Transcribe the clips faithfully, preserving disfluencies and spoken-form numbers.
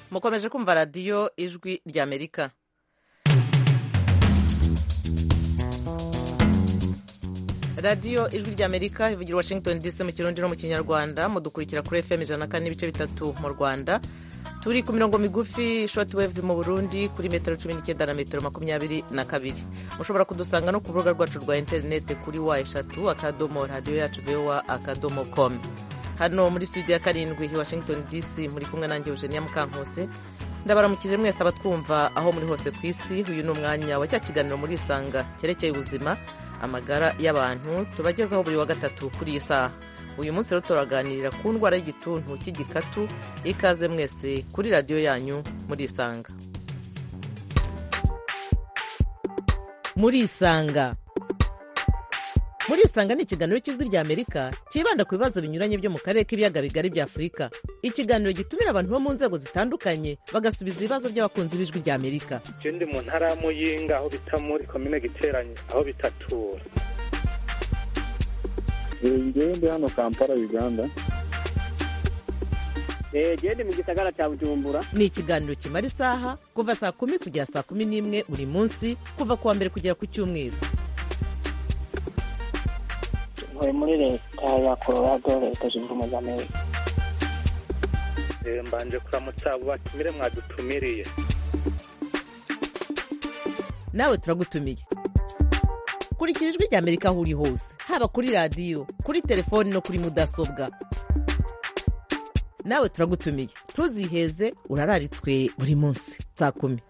mukomeje kumva radiyo ijwi ry'Amerika. radiyo ijwi ry'Amerika ivugira Washington D C mu kirundi no mu kinyarwanda. Mudukurikira kuri F M ijana na kane n'ibice bitatu mu Rwanda, turi ku mirongo migufi short waves mu Burundi kuri metero cumi n'icyenda na metero makumyabiri na kabiri. Mushobora kudusanga no ku rubuga rwacu rwa interineti kuri wa eshatu akadomo radiyo yacu voa akadomo com. Hano muri studio ya karindwi i Washington D C muri kumwe nanjye Eugenia Mukankose. Ndabaramukije mwese abatwumva aho muri hose ku isi. Uyu ni umwanya wa cya kiganiro muri Isanga cyerekeye ubuzima, amagara y'abantu tubagezaho buri wa gatatu kuri iyi saha. Uyu munsi rero turaganirira ku ndwara y'igituntu cy'igikatu. Ikaze mwese kuri radiyo yanyu muri Isanga. Muri Isanga muri Isanga ni ikiganiro cy'ijwi ry'Amerika kibanda ku bibazo binyuranye byo mu karere k'ibiyaga bigari bya Afurika. Ikiganiro gitumira abantu bo mu nzego zitandukanye bagasubiza ibibazo by'abakunzi b'ijwi ry'Amerika. Je ndi mu ntara ya Muyinga aho bita muri komine Giteranye aho bitatura. Ngewe ndi hano Kampala Uganda. Eh je ndi mu gisagara cya Bujumbura. Ni ikiganiro kimara isaha kuva saa kumi kugera saa kumi n'imwe buri munsi kuva kuwa mbere kugera ku cyumweru. Ntuye muri leta ya Colorado, leta zunze ubumwe za Amerika. Eh mbanje kuramutsa abo batumire mwadutumiriye. Nawe turagutumiye. Kurikira ijwi ry'Amerika aho uri hose, haba kuri radiyo, kuri telefoni no kuri mudasobwa. Nawe turagutumiye, ntuziheze, urararitswe buri munsi saa kumi.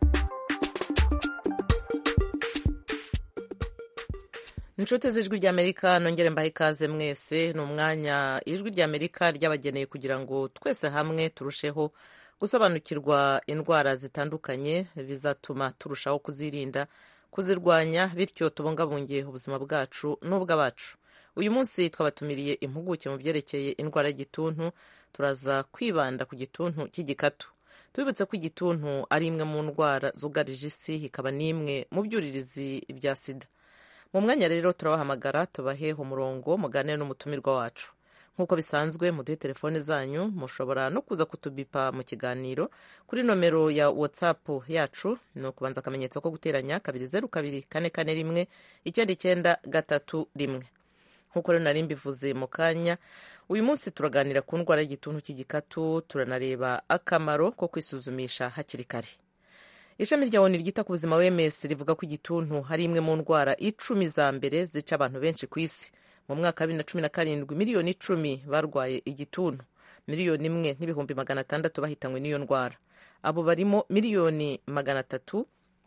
Inshuti z'ijwi ry'Amerika, nongere mbahe ikaze mwese. Ni umwanya ijwi ry'Amerika ryabageneye kugira ngo twese hamwe turusheho gusobanukirwa indwara zitandukanye bizatuma turushaho kuzirinda, kuzirwanya, bityo tubungabunge ubuzima bwacu n'ubw'abacu. Uyu munsi twabatumiriye impuguke mu byerekeye indwara y'igituntu. Turaza kwibanda ku gituntu cy'igikatu. Tubibutse ko igituntu ari imwe mu ndwara zugarije isi, ikaba n'imwe mu byuririzi bya sida. Mu mwanya rero turabahamagara tubahe umurongo muganire n'umutumirwa wacu. Nk'uko bisanzwe muduhe telefone zanyu, mushobora no kuza kutubipa mu kiganiro kuri nomero ya WhatsApp yacu, no kubanza akamenyetso ko guteranya kabiri zeru kabiri kane kane rimwe icyenda icyenda gatatu rimwe. Nk'uko rero nari mbivuze mu kanya, uyu munsi turaganira ku ndwara y'igituntu cy'igikatu, turanareba akamaro ko kwisuzumisha hakiri kare. Ishami rya O N U ryita ku buzima O M S rivuga ko igituntu hari imwe mu ndwara icumi za mbere zica abantu benshi ku isi. Mu mwaka wa bibiri na cumi na karindwi miliyoni icumi barwaye igituntu, miliyoni imwe n'ibihumbi magana atandatu bahitanywe n'iyo ndwara. Abo barimo miliyoni magana atatu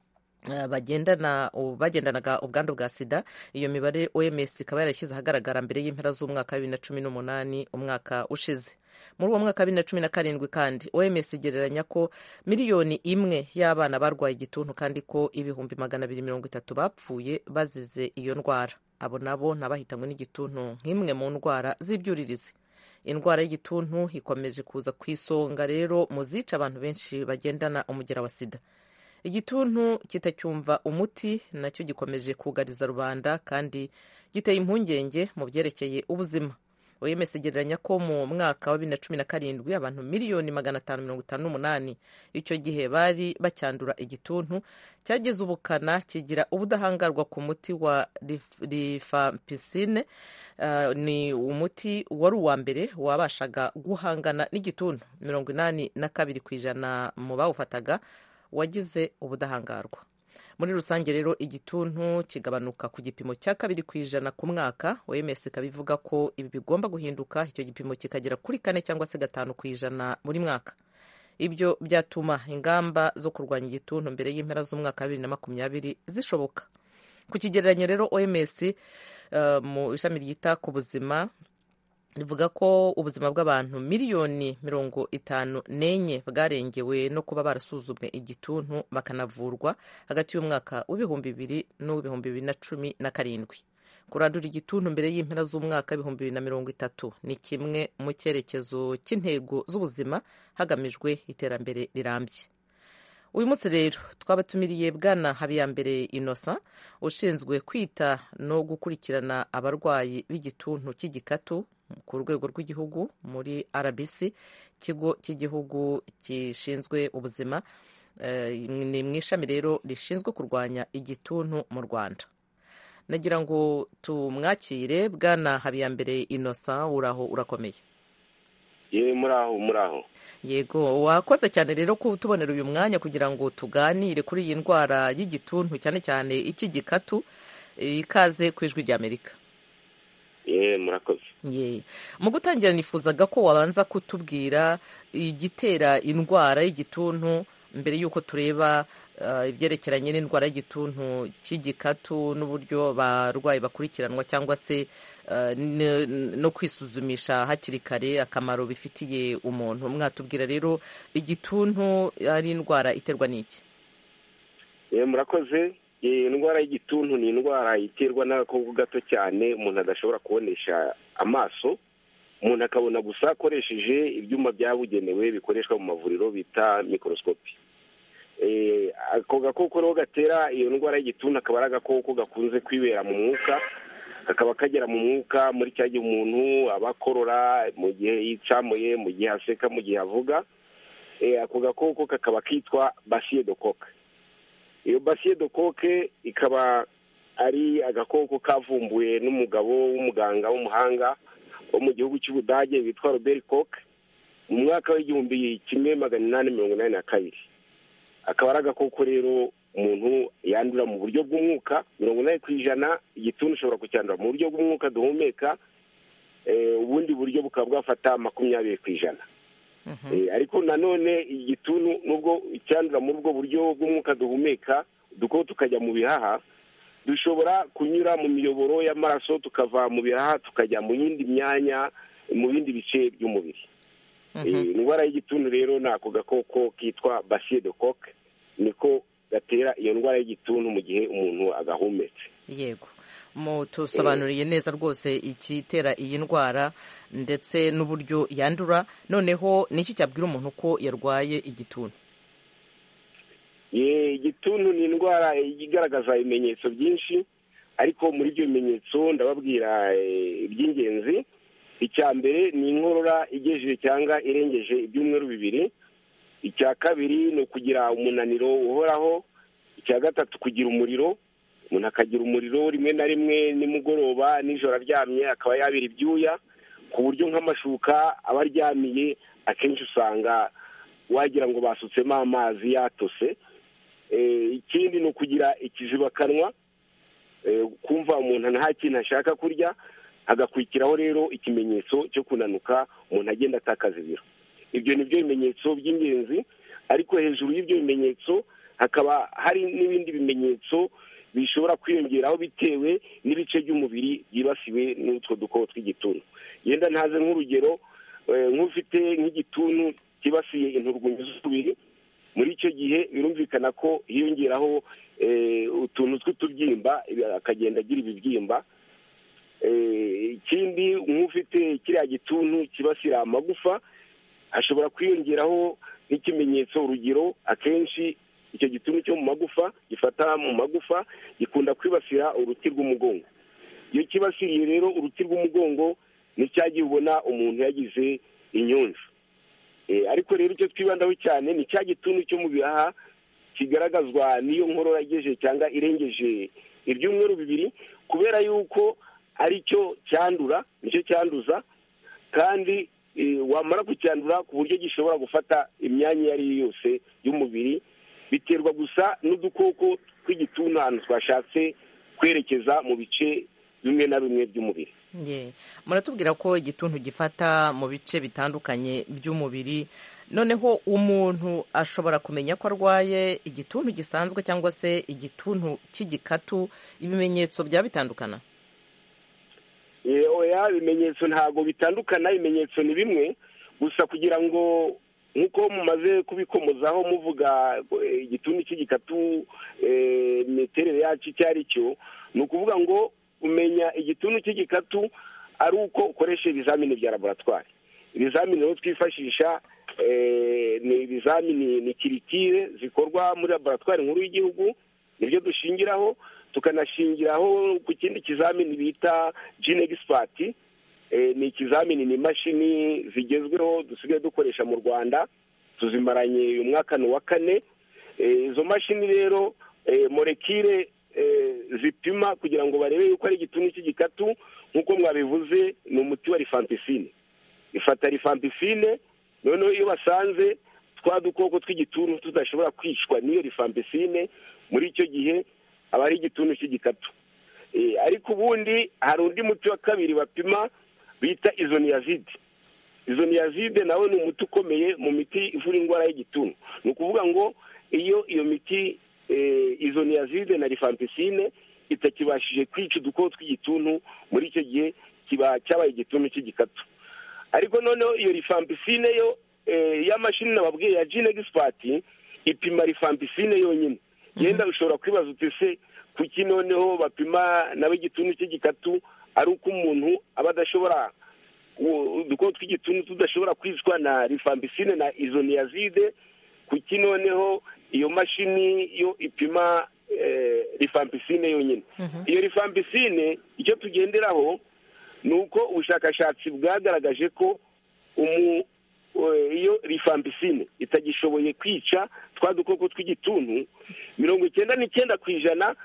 uh, bagendana bagendanaga ubwandu bwa sida. Iyo mibare O M S ikaba yarashyize ahagaragara mbere y'impera z'umwaka wa bibiri na cumi n'umunani, umwaka ushize. Muri uwo mwaka wa bibiri na cumi na karindwi kandi O M S igereranya ko miliyoni imwe y'abana barwaye igituntu kandi ko ibihumbi magana abiri mirongo itatu bapfuye bazize iyo ndwara. Abo nabo nabahitanywe n'igituntu nk'imwe mu ndwara z'ibyuririzi. Indwara y'igituntu ikomeje kuza ku isonga rero mu zica abantu benshi bagendana umugera wa sida. Igituntu kitacyumva umuti nacyo gikomeje kugariza rubanda kandi giteye impungenge mu byerekeye ubuzima. O M S igereranya ko mu mwaka wa bibiri na cumi na karindwi abantu miliyoni magana atanu mirongo itanu n'umunani icyo gihe bari bacyandura igituntu, cyageze ubukana kigira ubudahangarwa ku muti wa rifampicine. Uh, ni umuti wari uwa mbere wabashaga guhangana n'igituntu. mirongo inani na kabiri ku ijana mu bawufataga wagize ubudahangarwa. Muri rusange rero igituntu kigabanuka ku gipimo cya kabiri ku ijana ku mwaka. O M S ikaba ivuga ko ibi bigomba guhinduka, icyo gipimo kikagera kuri kane cyangwa se gatanu ku ijana buri mwaka. Ibyo byatuma ingamba zo kurwanya igituntu mbere y'impera z'umwaka wa bibiri na makumyabiri zishoboka. Ku kigereranyo rero O M S uh, mu ishami ryita ku buzima rivuga ko ubuzima bw'abantu miliyoni mirongo itanu n'enye bwarengewe no kuba barasuzumwe igituntu bakanavurwa hagati y'umwaka w'ibihumbi bibiri n'uw'ibihumbi bibiri na cumi na karindwi. Kurandura igituntu mbere y'impera z'umwaka w'ibihumbi bibiri na mirongo itatu ni kimwe mu cyerekezo cy'intego z'ubuzima hagamijwe iterambere rirambye. uyu munsi rero twabatumiriye bwana Habiyambere Innocent ushinzwe kwita no gukurikirana abarwayi b'igituntu cy'igikatu ku rwego rw'igihugu muri R B C, ikigo cy'igihugu gishinzwe ubuzima, ni mu ishami rero rishinzwe kurwanya igituntu mu Rwanda. Nagira ngo tumwakire. Bwana Habiyambere Innocent, uraho urakomeye? Ye muraho muraho. Yego, wakoze cyane rero kutubonera uyu mwanya kugira ngo tuganire kuri iyi ndwara y'igituntu cyane cyane ik'igikatu. Ikaze ku Ijwi ry'Amerika. Ye murakoze. Ye, mu gutangira nifuzaga ko wabanza kutubwira igitera indwara y'igituntu mbere y'uko tureba uh, ibyerekeranye n'indwara y'igituntu cy'igikatu n'uburyo abarwayi bakurikiranwa cyangwa se uh, no kwisuzumisha hakiri kare akamaro bifitiye umuntu. Mwatubwira rero igituntu ari indwara iterwa n'iki? Ye murakoze. Indwara y'igituntu ni indwara iterwa n'agakoko gato cyane umuntu adashobora kubonesha amaso, umuntu akabona gusa akoresheje ibyuma byabugenewe bikoreshwa mu mavuriro bita mikorosikopi. Ako gakoko rero gatera iyo ndwara y'igituntu akaba ari agakoko gakunze kwibera mu mwuka, kakaba kagera mu mwuka muri cya gihe umuntu aba akorora, mu gihe yicamuye, mu gihe aseka, mu gihe avuga. Ako gakoko kakaba kitwa bacille de coque. Iyo bacille de coque ikaba ari agakoko kavumbuwe n'umugabo w'umuganga w'umuhanga wo mu gihugu cy'Ubudage witwa Robert Koch mu mwaka w'igihumbi kimwe magana inani mirongo inani na kabiri. Akaba ari agakoko rero umuntu yandura mu buryo bw'umwuka mirongo inani ku ijana, igituntu ushobora kucyandura mu buryo bw'umwuka duhumeka, ubundi buryo bukaba bwafata makumyabiri ku ijana. Ariko nanone igituntu nubwo icyandura muri ubwo buryo bw'umwuka duhumeka dukoko tukajya mu bihaha, dushobora kunyura mu miyoboro y'amaraso tukava mu bihaha tukajya mu yindi myanya, mu bindi bice by'umubiri. Indwara y'igituntu rero ni ako gakoko kitwa bacille de coque, niko gatera iyo ndwara y'igituntu mu gihe umuntu agahumetse. Yego, mutusobanuriye neza rwose ikitera iyi ndwara ndetse n'uburyo yandura. Noneho niki cyabwira umuntu ko yarwaye igituntu? Ye, igituntu ni indwara igaragaza ibimenyetso byinshi, ariko muri ibyo bimenyetso ndababwira iby'ingenzi. Icya mbere ni inkorora igejeje cyangwa irengeje ibyumweru bibiri. Icya kabiri ni ukugira umunaniro uhoraho. Icya gatatu kugira umuriro, umuntu akagira umuriro rimwe na rimwe nimugoroba, nijoro aryamye akaba yabira ibyuya ku buryo nk'amashuka aba aryamiye akenshi usanga wagira ngo basutsemo amazi yatose. Ikindi ni ukugira ikizibakanwa, kumva umuntu nta kintu ashaka kurya, hagakurikiraho rero ikimenyetso cyo kunanuka, umuntu agenda atakaza ibiro. Ibyo ni byo bimenyetso by'ingenzi, ariko hejuru y'ibyo bimenyetso hakaba hari n'ibindi bimenyetso bishobora kwiyongeraho bitewe n'ibice by'umubiri byibasiwe n'utwo dukoko tw'igituntu. Yenda ntaze nk'urugero, nk'ufite nk'igituntu kibasiye inturwunyu z'umubiri, muri icyo gihe birumvikana ko hiyongeraho utuntu tw'utubyimba, akagenda agira ibibyimba. Ikindi nk'ufite kiriya gituntu kibasira amagufa, hashobora kwiyongeraho nk'ikimenyetso. Urugero, akenshi icyo gituntu cyo mu magufa gifata mu magufa gikunda kwibasira uruti rw'umugongo. Iyo kibasiriye rero uruti rw'umugongo ni cya gihe ubona umuntu yagize inyonjo. Ariko rero icyo twibandaho cyane ni cya gituntu cyo mu bihaha kigaragazwa n'iyo nkorora igejeje cyangwa irengeje ibyumweru bibiri, kubera yuko ari cyo cyandura, nicyo cyanduza, kandi wamara kucyandura ku buryo gishobora gufata imyanya iyo ari yo yose y'umubiri. Biterwa gusa n'udukoko tw'igituntu ahantu twashatse kwerekeza mu bice bimwe na bimwe by'umubiri. Muratubwira ko igituntu gifata mu bice bitandukanye by'umubiri. Noneho umuntu ashobora kumenya ko arwaye igituntu gisanzwe cyangwa se igituntu cy'igikatu, ibimenyetso byaba bitandukana? Oya, ibimenyetso ntabwo bitandukana, ibimenyetso ni bimwe gusa. Kugira ngo nk'uko mumaze kubikomozaho muvuga igituntu cy'igikatu, imiterere yacyo icyo ari cyo, ni ukuvuga ngo umenya igituntu cy'igikatu ari uko ukoresha ibizamini bya laboratwari. Ibizamini rero twifashisha ni ibizamini ni kiritire zikorwa muri laboratwari nkuru y'igihugu, nibyo dushingiraho. Tukanashingiraho ku kindi kizamini bita gene expert. Ni ikizamini, ni imashini zigezweho dusigaye dukoresha mu Rwanda, tuzimaranye uyu mwaka ni uwa kane. Izo mashini rero molekile zipima kugira ngo barebe yuko ari igituntu cy'igikatu, nk'uko mwabivuze ni umuti wa rifampicine. Ifata rifampicine, noneho iyo basanze twa dukoko tw'igituntu tudashobora kwicwa n'iyo rifampicine, muri icyo gihe aba ari igituntu cy'igikatu. Ariko ubundi hari undi muti wa kabiri bapima bita isoniazide. Isoniazide nawe ni umuti ukomeye mu miti ivura indwara y'igituntu. Ni ukuvuga ngo iyo iyo miti isoniazide na rifampicine itakibashije kwica udukoko tw'igituntu, muri icyo gihe kiba cyabaye igituntu cy'igikatu. Ariko noneho iyo rifampicine yo ya mashini nababwiye ya gene expert ipima rifampicine yonyine. Yenda ushobora kwibaza uti se kuki noneho bapima nawe igituntu cy'igikatu ari uko umuntu aba adashobora udukoko tw'igituntu tudashobora kwicwa na rifampicine na isoniazide, kuki noneho iyo mashini yo ipima rifampicine yonyine? Iyo rifampicine icyo tugenderaho ni uko ubushakashatsi bwagaragaje ko umu iyo rifampicine itagishoboye kwica twa dukoko tw'igituntu, mirongo icyenda n'icyenda ku ijana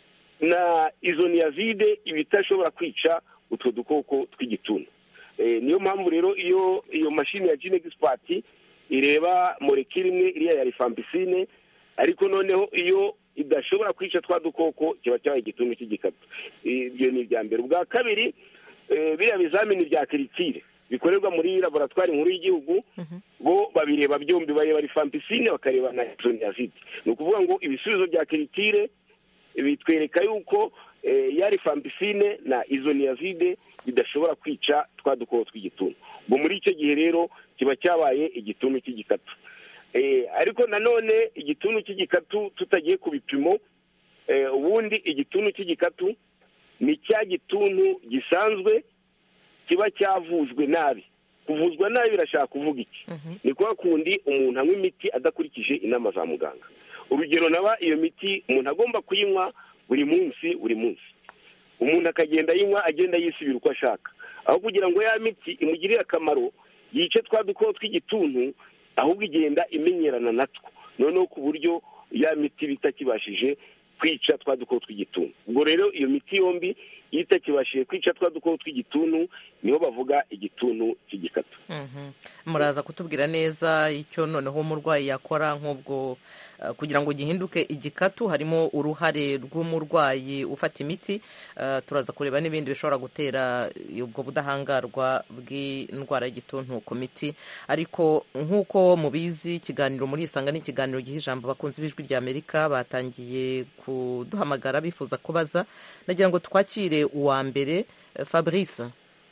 na isoniazide iba itashobora kwica utwo dukoko tw'igituntu. Niyo mpamvu rero iyo iyo mashini ya gene expert ireba molekile imwe iriya ya rifampicine, ariko noneho iyo idashobora kwica twa dukoko kiba cyabaye igituntu cy'igikatu. Ibyo ni ibya mbere. Ubwa kabiri, biriya bizamini bya kiritire bikorerwa muri laboratwari nkuru y'igihugu, bo babireba byombi, bareba rifampicine bakareba na isoniazide. Ni ukuvuga ngo ibisubizo bya kiritire bitwereka yuko ya rifampicine na isoniazide bidashobora kwica twa dukoko tw'igituntu. Ubwo muri icyo gihe rero kiba cyabaye igituntu cy'igikatu. Ariko nanone igituntu cy'igikatu tutagiye ku bipimo, ubundi igituntu cy'igikatu ni cya gituntu gisanzwe kiba cyavuzwe nabi. Kuvuzwa nabi birashaka kuvuga iki? Ni kwa kundi umuntu anywa imiti adakurikije inama za muganga. Urugero, naba iyo miti umuntu agomba kuyinywa buri munsi buri munsi, umuntu akagenda yinywa agenda yisubira uko ashaka, aho kugira ngo ya miti imugirire akamaro yice twa dukoko tw'igituntu, ahubwo igenda imenyerana natwo, noneho ku buryo ya miti bitakibashije kwica twa dukoko tw'igituntu. Ubwo rero iyo miti yombi iyo itakibashije kwica twa dukoko tw'igituntu niho bavuga igituntu cy'igikatu. Muraza kutubwira neza icyo noneho umurwayi yakora nk'ubwo kugira ngo gihinduke igikatu. Harimo uruhare rw'umurwayi ufata imiti, turaza kureba n'ibindi bishobora gutera ubwo budahangarwa bw'indwara y'igituntu ku miti. Ariko nk'uko mubizi, ikiganiro muri Isanga ni ikiganiro giha ijambo abakunzi b'ijwi rya Amerika. Batangiye kuduhamagara bifuza kubaza, nagira ngo twakire uwa mbere. Fabrice,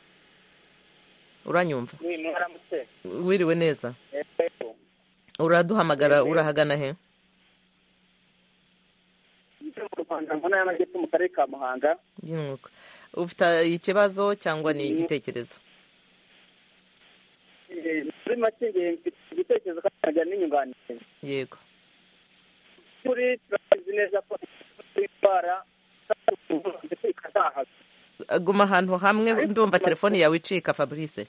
uranyumva? Wiriwe neza? Uraduhamagara urahagana he? mu Rwanda mu ntara y'Amajyepfo mu karere ka Muhanga. Ufite ikibazo cyangwa ni igitekerezo? Muri make mfite igitekerezo kandi n'inyunganizi. Yego. Kuri turazi neza ko indwara ndetse ikazahaza. Guma ahantu hamwe, ndumva telefone yawe icika Fabrice.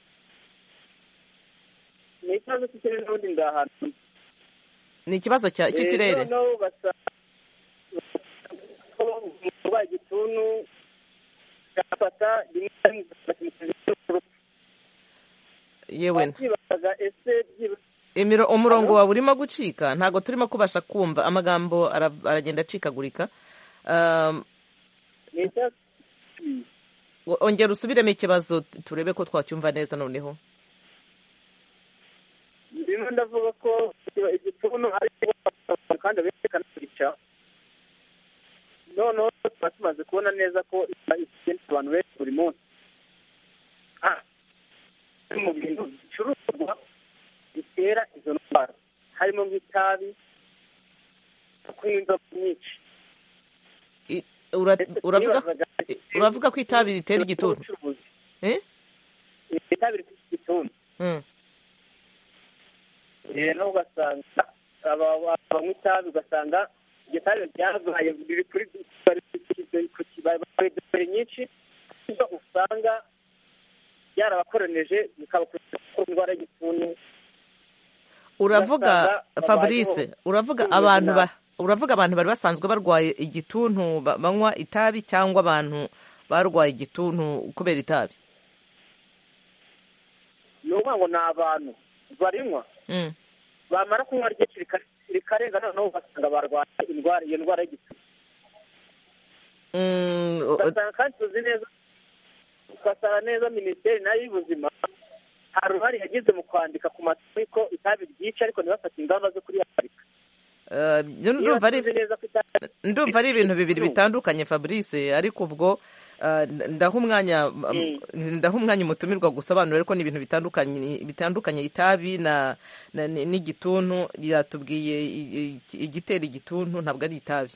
Ni ikibazo cy'ikirere n'ubundi ndahantu. Ni ikibazo cy'ikirere? No, basa umurwayi igituntu gafata yewe Emiro umurongo wawe urimo gucika, ntago turimo kubasha kumva, amagambo aragenda acikagurika. Um, ongera usubiremo ikibazo turebe ko twacyumva neza noneho. Ndimo ndavuga ko igituntu ari kandi berekana kwica. No no twatumaze kubona neza ko ikintu abantu benshi buri munsi. Ah. Mu bintu bicuruzwa bitera izo ndwara harimo nk'itabi, kunywa inzoga nyinshi. Uravuga uravuga ko itabi ritera igituntu? Eh? Itabi ritera igituntu. Mm. rero ugasanga abanywa itabi ugasanga iryo tabi ryabaye riri kuri dore nyinshi ibyo usanga byarabakoranije bikabakurikira indwara y'igituntu. Uravuga Fabrice, uravuga abantu ba uravuga abantu bari basanzwe barwaye igituntu banywa itabi cyangwa abantu barwaye igituntu kubera itabi? Ni ukuvuga ngo ni abantu barinywa bamara kunywa ryinshi rikarenga noneho ugasanga barwaye indwara iyo ndwara y'igituntu. ugasanga kandi tuzi neza ugasanga neza minisiteri nayo y'ubuzima hari uruhare yagize mu kwandika ku matwi ko itabi ryica ariko ntibafate ingamba zo kurihagarika. ndumva ari ibintu bibiri bitandukanye Fabrice, ariko ubwo ndaha umwanya ndaha umwanya umutumirwa gusobanura ariko ni ibintu bitandukanye bitandukanye itabi na n'igituntu. Yatubwiye igitera igituntu ntabwo ari itabi.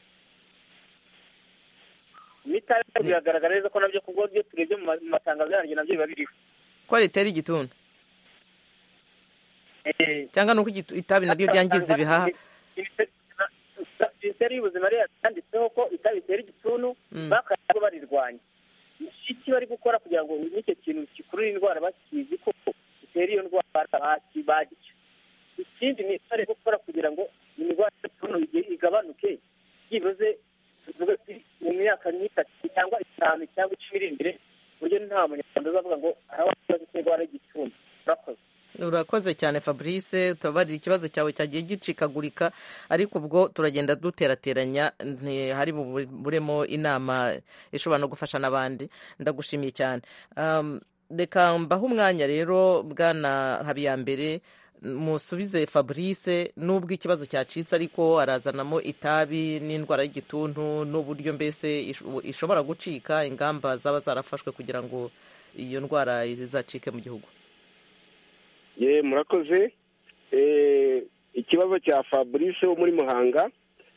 N'itabi biragaragara neza ko nabyo kubwo byo turebye mu matangazo yaryo nabyo biba biriho ko ritera igituntu cyangwa nuko itabi naryo ryangiza ibihaha. Minisiteri y'ubuzima yanditseho ko itabi ritera igituntu bakaba barirwanya. Iki bari gukora kugira ngo n'icyo kintu gikurura indwara bakizi ko gitera iyo ndwara bagica. Ikindi ni bari gukora kugira ngo indwara y'igituntu igabanuke byibuze mu myaka n'itatu cyangwa itanu cyangwa icumi iri imbere, buryo nta munyarwanda uzavuga ngo arabaza indwara y'igituntu. Urakoze. Urakoze cyane Fabrice, tubabarira ikibazo cyawe cyagiye gicikagurika ariko ubwo turagenda duterateranya hari buremo inama ishobora no gufasha n'abandi. Ndagushimiye cyane. Reka mbaho umwanya rero bwana Habiyambere musubize Fabrice, nubwo ikibazo cyacitse ariko arazanamo itabi n'indwara y'igituntu n'uburyo mbese ishobora gucika, ingamba zaba zarafashwe kugira ngo iyo ndwara izacike mu gihugu. ye murakoze. Ikibazo cya Fabrice wo muri Muhanga,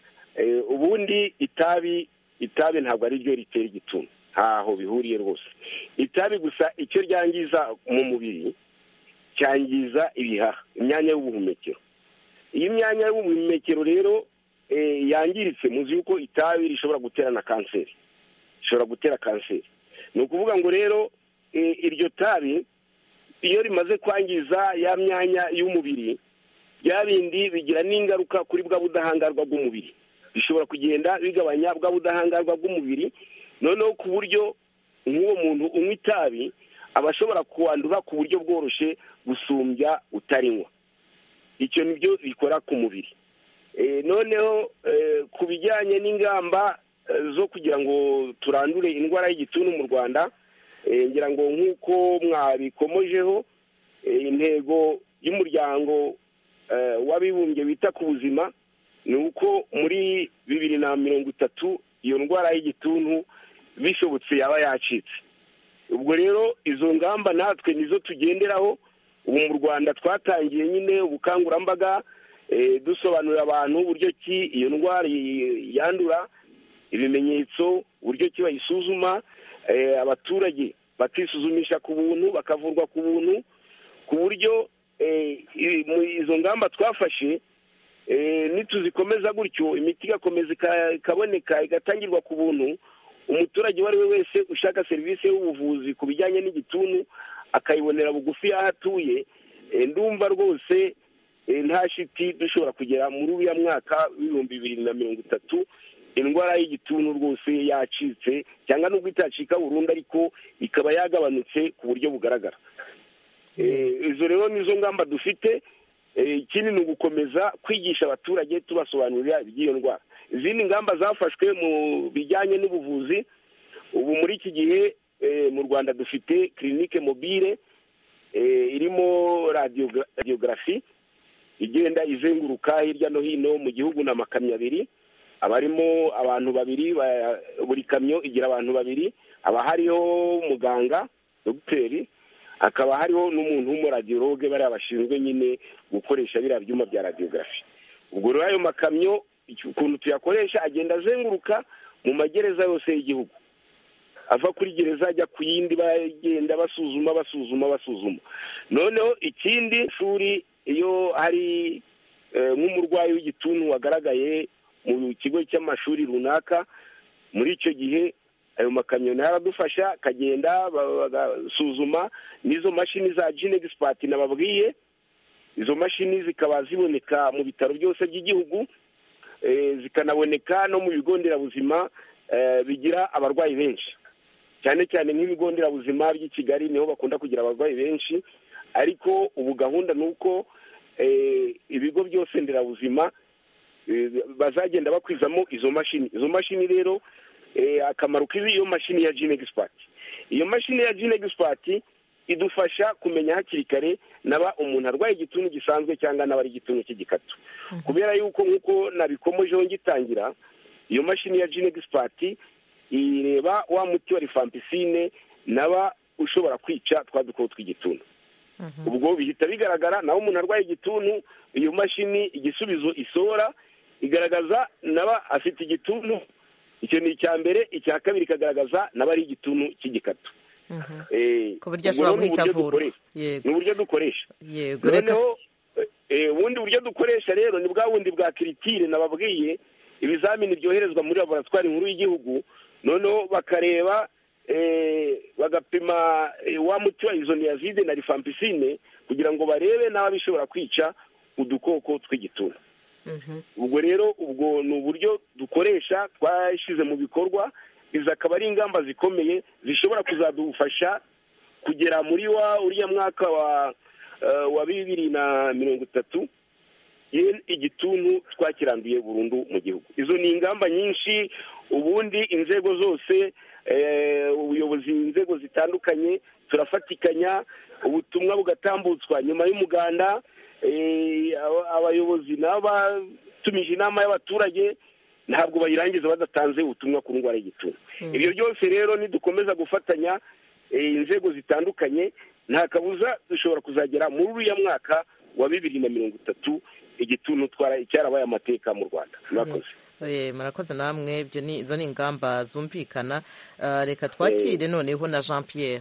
ubundi itabi itabi ntabwo ari ryo ritera igituntu, ntaho bihuriye rwose. Itabi gusa icyo ryangiza mu mubiri cyangiza ibihaha, imyanya y'ubuhumekero. Iyi myanya y'ubuhumekero rero yangiritse, muzi yuko itabi rishobora gutera na kanseri, rishobora gutera kanseri. Ni ukuvuga ngo rero iryo tabi iyo rimaze kwangiza ya myanya y'umubiri, bya bindi bigira n'ingaruka kuri bwa budahangarwa bw'umubiri, bishobora kugenda bigabanya bwa budahangarwa bw'umubiri, noneho ku buryo nk'uwo muntu unywa itabi aba ashobora kuwandura ku buryo bworoshye gusumbya utarinywa. Icyo nibyo bikora ku mubiri. Noneho ku bijyanye n'ingamba zo kugira ngo turandure indwara y'igituntu mu Rwanda, ngira ngo nk'uko mwabikomojeho, intego y'umuryango w'abibumbye wita ku buzima ni uko muri bibiri na mirongo itatu iyo ndwara y'igituntu bishobotse yaba yacitse. Ubwo rero izo ngamba natwe nizo tugenderaho. Ubu mu Rwanda twatangiye nyine ubukangurambaga dusobanurira abantu uburyo ki iyo ndwara yandura, ibimenyetso, uburyo ki bayisuzuma, abaturage bakisuzumisha ku buntu, bakavurwa ku buntu, ku buryo izo ngamba twafashe nituzikomeza gutyo imiti igakomeza ikaboneka igatangirwa ku buntu, umuturage uwo ari we wese ushaka serivisi y'ubuvuzi ku bijyanye n'igituntu akayibonera bugufi y'aho atuye, ndumva rwose nta shiti dushobora kugera muri uriya mwaka w'ibihumbi bibiri na mirongo itatu indwara y'igituntu rwose yacitse, cyangwa nubwo itacika burundu ariko ikaba yagabanutse ku buryo bugaragara. Izo rero nizo ngamba dufite. Ikindi ni ugukomeza kwigisha abaturage tubasobanurira iby'iyo ndwara. Izindi ngamba zafashwe mu bijyanye n'ubuvuzi, ubu muri iki gihe mu Rwanda dufite clinique mobile irimo radiography igenda izenguruka hirya no hino mu gihugu n'amakamyo abiri, abarimo abantu babiri, buri kamyo igira abantu babiri, aba hariho muganga dogiteri, akaba hariho n'umuntu w'umuradiologe bariya bashinzwe nyine gukoresha biriya byuma bya radiography. Ubwo rero ayo makamyo ukuntu tuyakoresha agenda azenguruka mu magereza yose y'igihugu, ava kuri gereza ajya ku yindi, bagenda basuzuma basuzuma basuzuma. Noneho ikindi shuri iyo hari nk'umurwayi w'igituntu wagaragaye mu kigo cy'amashuri runaka, muri icyo gihe ayo makamyo nayo aradufasha, akagenda bagasuzuma n'izo mashini za gene expert nababwiye. Izo mashini zikaba ziboneka mu bitaro byose by'igihugu, zikanaboneka no mu bigo nderabuzima bigira abarwayi benshi, cyane cyane nk'ibigo nderabuzima by'i Kigali niho bakunda kugira abarwayi benshi. Ariko ubu gahunda ni uko ibigo byose nderabuzima bazagenda bakwizamo izo mashini. Izo mashini rero akamaro k'iyo mashini ya gene expert, iyo mashini ya gene expert idufasha kumenya hakiri kare naba umuntu arwaye igituntu gisanzwe cyangwa naba ari igituntu cy'igikatu. Kubera yuko nk'uko nabikomojeho ngitangira, iyo mashini ya gene expert ireba wa muti wa rifampicine naba ushobora kwica twa dukoko tw'igituntu. Ubwo bihita bigaragara naho umuntu arwaye igituntu, iyo mashini igisubizo isohora igaragaza naba afite igituntu. Icyo ni icya mbere. Icya kabiri ikagaragaza naba ari igituntu cy'igikatu. ku buryo ashobora guhita avura. Ni uburyo dukoresha. Yego. Noneho ubundi buryo dukoresha rero ni bwa bundi bwa kiritire nababwiye, ibizamini byoherezwa muri laboratwari nkuru y'igihugu, noneho bakareba bagapima wa muti wa isoniazide na rifampicine kugira ngo barebe n'aba bishobora kwica udukoko tw'igituntu. Ubwo rero ubwo ni uburyo dukoresha twashyize mu bikorwa. Izi akaba ari ingamba zikomeye zishobora kuzadufasha kugera muri wa uriya mwaka wa wa bibiri na mirongo itatu igituntu twakiranduye burundu mu gihugu. Izo ni ingamba nyinshi. Ubundi inzego zose, ubuyobozi, inzego zitandukanye turafatikanya, ubutumwa bugatambutswa nyuma y'umuganda, abayobozi n'abatumije inama y'abaturage ntabwo bayirangiza badatanze ubutumwa ku ndwara y'igituntu. Ibyo byose rero nidukomeza gufatanya inzego zitandukanye, nta kabuza dushobora kuzagera muri uriya mwaka wa bibiri na mirongo itatu igituntu cyarabaye amateka mu Rwanda. Murakoze. Murakoze namwe. Ibyo ni izo ni ingamba zumvikana. Reka twakire noneho na Jean Pierre.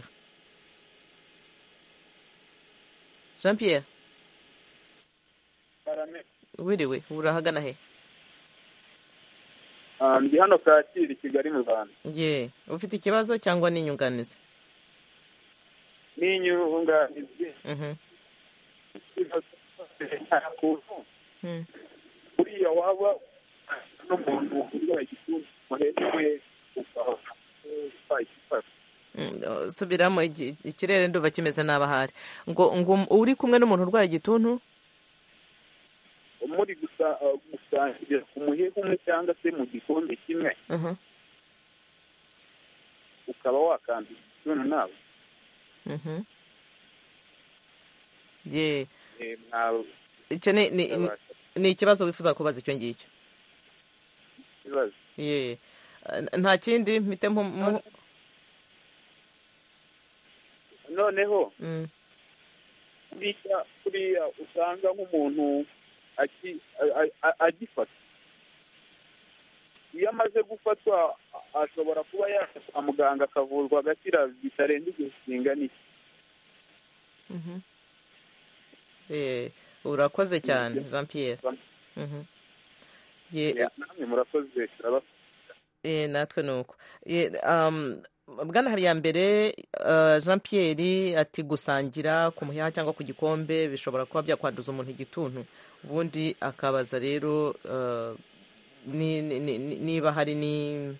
Jean Pierre, wiriwe, urahagana he? Ndi hano Kacyiru, Kigali mu Rwanda. Ye, ufite ikibazo cyangwa ni inyunganizi? Ni inyunganizi. Mhm. Uriya waba n'umuntu urwaye igituntu muherwe subiramo, ikirere nduva kimeze nabi ahari. Ngo ngo uri kumwe n'umuntu urwaye igituntu muri gusangira ku muheha umwe cyangwa se mu gikombe kimwe, ukaba wakandura igituntu nawe. ye icyo ni ni ikibazo wifuza kubaza icyo ngicyo? Ikibazo. ye nta kindi mpite mu noneho kuriya usanga nk'umuntu agifata, iyo amaze gufatwa ashobora kuba yajya kwa muganga akavurwa agakira bitarenze igihe kingana iki? urakoze cyane Jean Pierre. namwe murakoze. natwe ni uko. Bwana Habiyambere, Jean Pierre ati gusangira ku muheha cyangwa ku gikombe bishobora kuba byakwanduza umuntu igituntu. Ubundi akabaza rero niba hari ni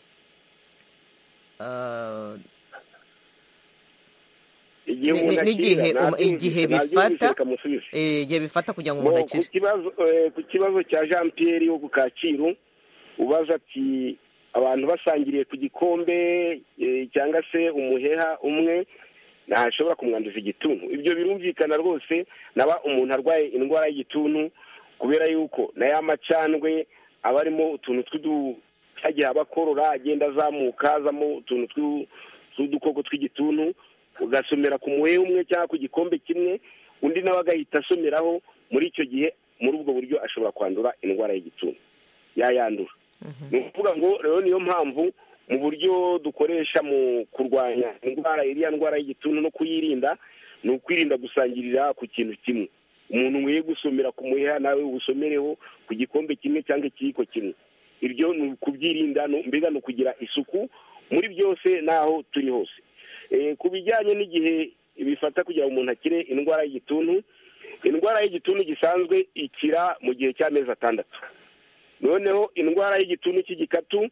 igihe bifata igihe bifata kugira ngo umuntu akire. Ku kibazo cya Jean Pierre wo ku Kacyiru ubaza ati abantu basangiriye ku gikombe cyangwa se umuheha umwe ntashobora kumwanduza igituntu. Ibyo birumvikana rwose. Naba umuntu arwaye indwara y'igituntu kubera yuko na ya macandwe aba arimo utuntu tw'uduhagiye abakorora agenda azamuka azamo utuntu tw'udukoko tw'igituntu, ugasomera ku muheha umwe cyangwa ku gikombe kimwe, undi nawe agahita asomeraho. Muri icyo gihe muri ubwo buryo ashobora kwandura indwara y'igituntu, yayandura. Ni ukuvuga ngo rero niyo mpamvu mu buryo dukoresha mu kurwanya indwara iriya ndwara y'igituntu no kuyirinda, ni ukwirinda gusangirira ku kintu kimwe. umuntu nkwiye gusomera ku muheha nawe usomereho ku gikombe kimwe cyangwa ikiyiko kimwe. Ibyo ni ukubyirinda, mbega ni ukugira isuku muri byose n'aho turi hose. Ku bijyanye n'igihe bifata kugira ngo umuntu akire indwara y'igituntu, indwara y'igituntu gisanzwe ikira mu gihe cy'amezi atandatu. Noneho indwara y'igituntu cy'igikatu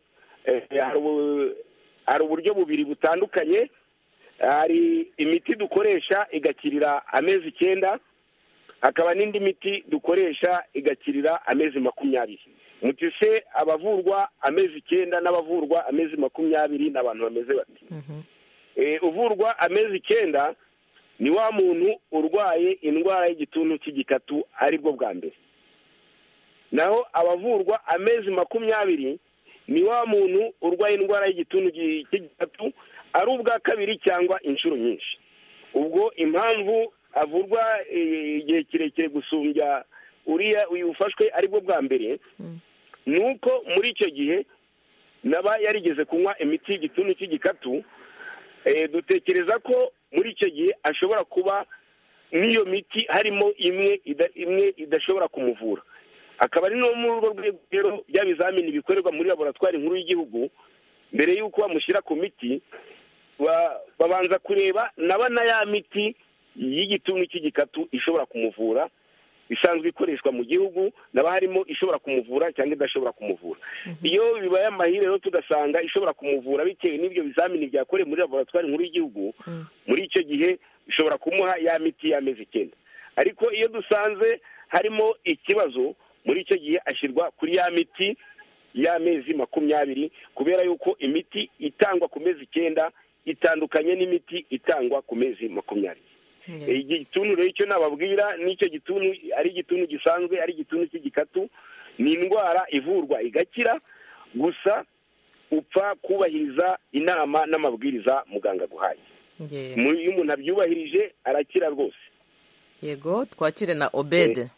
hari uburyo bubiri butandukanye. Hari imiti dukoresha igakirira amezi icyenda, hakaba n'indi miti dukoresha igakirira amezi makumyabiri. Muti se abavurwa amezi icyenda n'abavurwa amezi makumyabiri ni abantu bameze bati? Uvurwa amezi icyenda ni wa muntu urwaye indwara y'igituntu cy'igikatu aribwo bwa mbere. Naho abavurwa amezi makumyabiri ni wa muntu urwaye indwara y'igituntu cy'igikatu ari ubwa kabiri cyangwa inshuro nyinshi. Ubwo impamvu avurwa igihe kirekire gusumbya uriya uyu ufashwe aribwo bwa mbere, ni uko muri icyo gihe naba yarigeze kunywa imiti y'igituntu cy'igikatu. Dutekereza ko muri icyo gihe ashobora kuba n'iyo miti harimo imwe imwe idashobora kumuvura. Akaba ari no muri urwo rwego rero bya bizamini bikorerwa muri laboratwari nkuru y'igihugu, mbere y'uko bamushyira ku miti babanza kureba naba na ya miti y'igituntu cy'igikatu ishobora kumuvura isanzwe ikoreshwa mu gihugu, naba harimo ishobora kumuvura cyangwa idashobora kumuvura. Iyo bibaye amahire rero tugasanga ishobora kumuvura bitewe n'ibyo bizamini byakorewe muri laboratwari nkuru y'igihugu, muri icyo gihe ishobora kumuha ya miti y'amezi icyenda. Ariko iyo dusanze harimo ikibazo, muri icyo gihe ashyirwa kuri ya miti y'amezi makumyabiri, kubera yuko imiti itangwa ku mezi icyenda itandukanye n'imiti itangwa ku mezi makumyabiri. Igituntu rero icyo nababwira n'icyo gituntu ari igituntu gisanzwe ari igituntu cy'igikatu, ni indwara ivurwa igakira, gusa upfa kubahiriza inama n'amabwiriza muganga aguhaye. Iyo umuntu abyubahirije arakira rwose. Yego, twakire na Obed.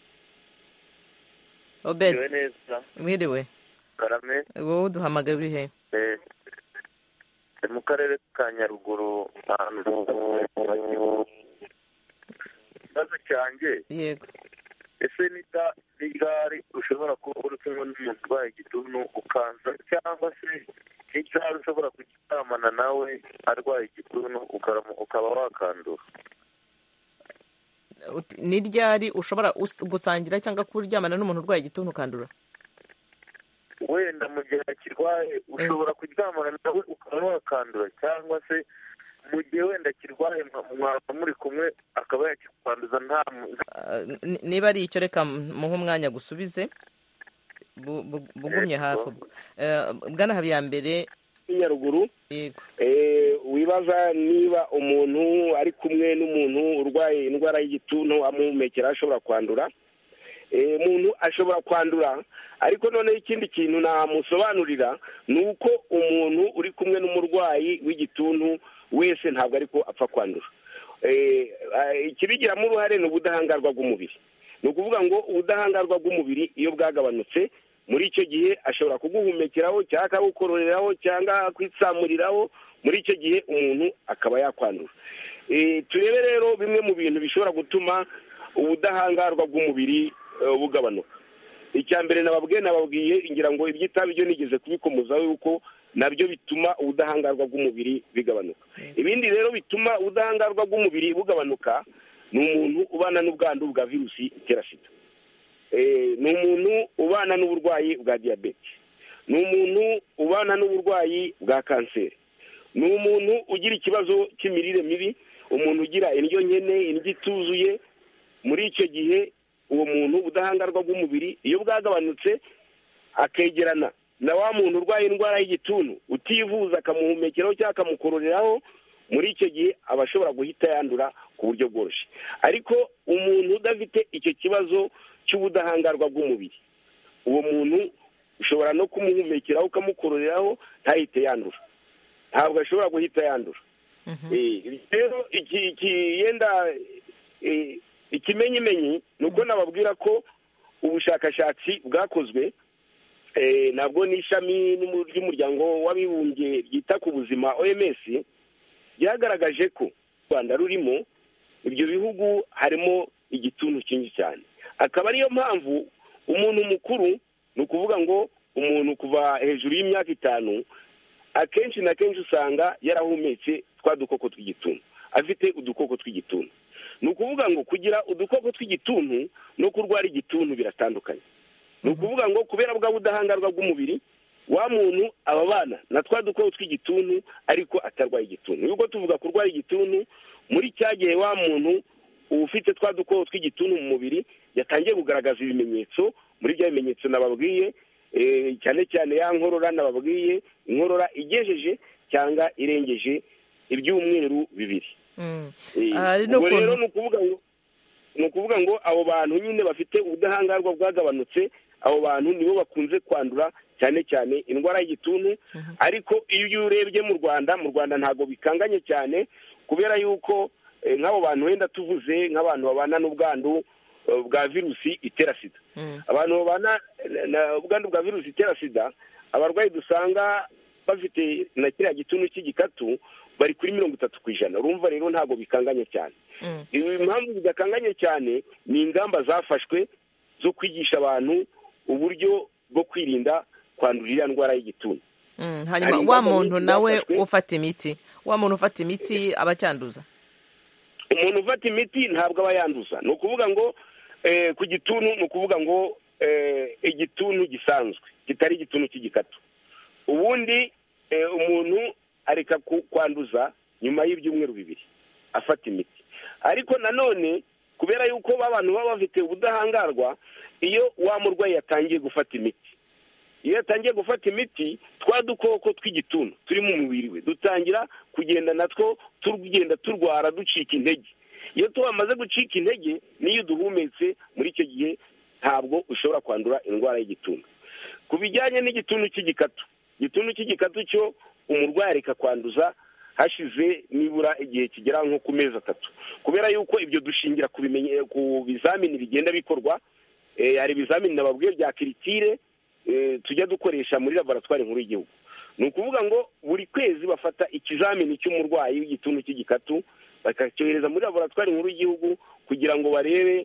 Obed, mwiriwe. Karame. Wowe uduhamagaye uri he? Eh, mu karere ka Nyaruguru, ahantu ikibazo cyanjye. Yego. Ese nita nigari ushobora kuba uri kumwe n'umuntu urwaye igituntu ukanza, cyangwa se n'icyari ushobora kuryamana nawe arwaye igituntu ukaba wakandura? Ni ryari ushobora gusangira cyangwa kuryamana n'umuntu urwaye igituntu ukandura? Wenda mu gihe kirwaye ushobora kuryamana nawe ukaba wakandura, cyangwa se mu gihe wenda kirwaye mwaba muri kumwe akaba yakikwanduza nta. Niba ari icyo reka muhe umwanya gusubize bugumye hafi ubwo. Bwana Habiyambere Nyaruguru, yego, wibaza niba umuntu ari kumwe n'umuntu urwaye indwara y'igituntu amuhumekera ashobora kwandura. Umuntu ashobora kwandura, ariko noneho ikindi kintu namusobanurira ni uko umuntu uri kumwe n'umurwayi w'igituntu wese ntabwo ariko apfa kwandura. Ikibigiramo uruhare ni ubudahangarwa bw'umubiri. Ni ukuvuga ngo ubudahangarwa bw'umubiri iyo bwagabanutse, muri icyo gihe ashobora kuguhumekeraho cyangwa akagukororeraho cyangwa kwitsamuriraho, muri icyo gihe umuntu akaba yakwandura. Turebe rero bimwe mu bintu bishobora gutuma ubudahangarwa bw'umubiri bugabanuka. Icya mbere nababwiye nababwiye ngira ngo iby'itabi byo nigeze kubikomozaho yuko nabyo bituma ubudahangarwa bw'umubiri bigabanuka. Ibindi rero bituma ubudahangarwa bw'umubiri bugabanuka ni umuntu ubana n'ubwandu bwa virusi itera sida, ni umuntu ubana n'uburwayi bwa diyabete, ni umuntu ubana n'uburwayi bwa kanseri, ni umuntu ugira ikibazo cy'imirire mibi, umuntu ugira indyo nkene, indyo ituzuye. Muri icyo gihe uwo muntu ubudahangarwa bw'umubiri iyo bwagabanutse akegerana na wa muntu urwaye indwara y'igituntu utivuza akamuhumekeraho cyangwa akamukororeraho, muri icyo gihe aba ashobora guhita yandura ku buryo bworoshye. Ariko umuntu udafite icyo kibazo cy'ubudahangarwa bw'umubiri, uwo muntu ushobora no kumuhumekeraho ukamukororeraho ntahite yandura, ntabwo ashobora guhita yandura. Rero iki yenda ikimenyimenyi ni uko nababwira ko ubushakashatsi bwakozwe nabwo n'ishami ry'umuryango w'abibumbye ryita ku buzima O M S ryagaragaje ko u Rwanda rurimo ibyo bihugu harimo igituntu cyinshi cyane. Akaba ariyo mpamvu umuntu mukuru, ni ukuvuga ngo umuntu kuva hejuru y'imyaka itanu, akenshi na kenshi usanga yarahumetse twa dukoko tw'igituntu, afite udukoko tw'igituntu. Ni ukuvuga ngo kugira udukoko tw'igituntu no kurwara igituntu biratandukanye. Ni ukuvuga ngo kubera bwa budahangarwa bw'umubiri, wa muntu ababana na twa dukoko tw'igituntu ariko atarwaye igituntu. Nubwo tuvuga kurwara igituntu, muri cya gihe wa muntu ufite twa dukoko tw'igituntu mu mubiri yatangiye kugaragaza ibimenyetso, muri bya bimenyetso nababwiye, cyane cyane ya nkorora nababwiye, inkorora igejeje cyangwa irengeje ibyumweru bibiri. Ubwo rero ni ukuvuga ngo ni ukuvuga ngo abo bantu nyine bafite ubudahangarwa bwagabanutse, abo bantu nibo bakunze kwandura cyane cyane indwara y'igituntu. Ariko iyo urebye mu Rwanda, mu Rwanda ntabwo bikanganye cyane, kubera yuko nk'abo bantu wenda tuvuze nk'abantu babana n'ubwandu bwa virusi itera sida, abantu babana n'ubwandu bwa virusi itera sida, abarwayi dusanga bafite na kiriya gituntu cy'igikatu bari kuri mirongo itatu ku ijana. Urumva rero ntabwo bikanganye cyane. Impamvu bidakanganye cyane ni ingamba zafashwe zo kwigisha abantu uburyo bwo kwirinda kwandura iriya ndwara y'igituntu. Hanyuma wa muntu nawe ufata imiti, wa muntu ufata imiti aba acyanduza? Umuntu ufata imiti ntabwo aba yanduza. Ni ukuvuga ngo ku gituntu, ni ukuvuga ngo igituntu gisanzwe kitari igituntu cy'igikatu, ubundi umuntu areka kwanduza nyuma y'ibyumweru bibiri afata imiti. Ariko nanone kubera yuko abantu baba bafite ubudahangarwa, iyo wa murwayi yatangiye gufata imiti, iyo yatangiye gufata imiti, twa dukoko tw'igituntu turi mu mubiri we dutangira kugenda natwo tugenda turwara, ducika intege. Iyo tumaze gucika intege, niyo duhumetse, muri icyo gihe ntabwo ushobora kwandura indwara y'igituntu. Ku bijyanye n'igituntu cy'igikatu, igituntu cy'igikatu cyo umurwayi areka kwanduza hashize nibura igihe kigera nko ku mezi atatu, kubera yuko ibyo dushingira ku bimenye ku bizamini bigenda bikorwa. Hari ibizamini nababwiye bya kiritire tujya dukoresha muri laboratwari nkuru y'igihugu. Ni ukuvuga ngo buri kwezi bafata ikizamini cy'umurwayi w'igituntu cy'igikatu bakacyohereza muri laboratwari nkuru y'igihugu kugira ngo barebe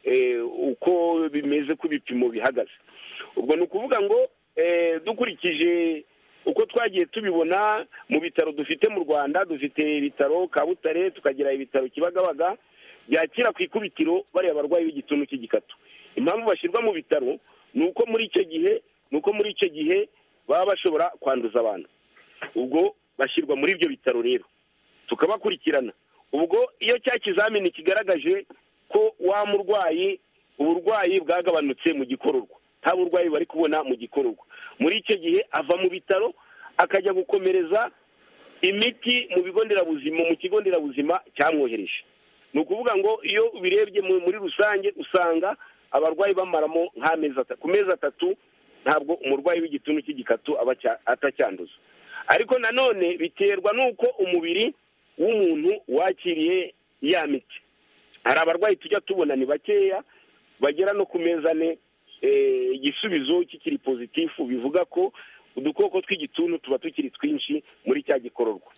uko bimeze, ku bipimo bihagaze. Ubwo ni ukuvuga ngo dukurikije uko twagiye tubibona mu bitaro dufite mu Rwanda, dufite ibitaro Kabutare, tukagira ibitaro Kibagabaga byakira ku ikubitiro bariya abarwayi b'igituntu cy'igikatu. Impamvu bashyirwa mu bitaro ni uko muri icyo gihe ni uko muri icyo gihe baba bashobora kwanduza abantu. Ubwo bashyirwa muri ibyo bitaro rero tukabakurikirana. Ubwo iyo cya kizamini kigaragaje ko wa murwayi uburwayi bwagabanutse mu gikororwa, nta burwayi bari kubona mu gikororwa, muri icyo gihe ava mu bitaro akajya gukomereza imiti mu bigo nderabuzima, mu kigo nderabuzima cyamwohereje. Ni ukuvuga ngo iyo ubirebye muri rusange usanga abarwayi bamaramo nk'amezi atatu. Ku mezi atatu ntabwo umurwayi w'igituntu cy'igikatu aba atacyanduza. Ariko nanone biterwa n'uko umubiri w'umuntu wakiriye ya miti. Hari abarwayi tujya tubona ni bakeya, bagera no ku mezi ane igisubizo kikiri pozitifu, bivuga ko udukoko tw'igituntu tuba tukiri twinshi muri cya gikororwa.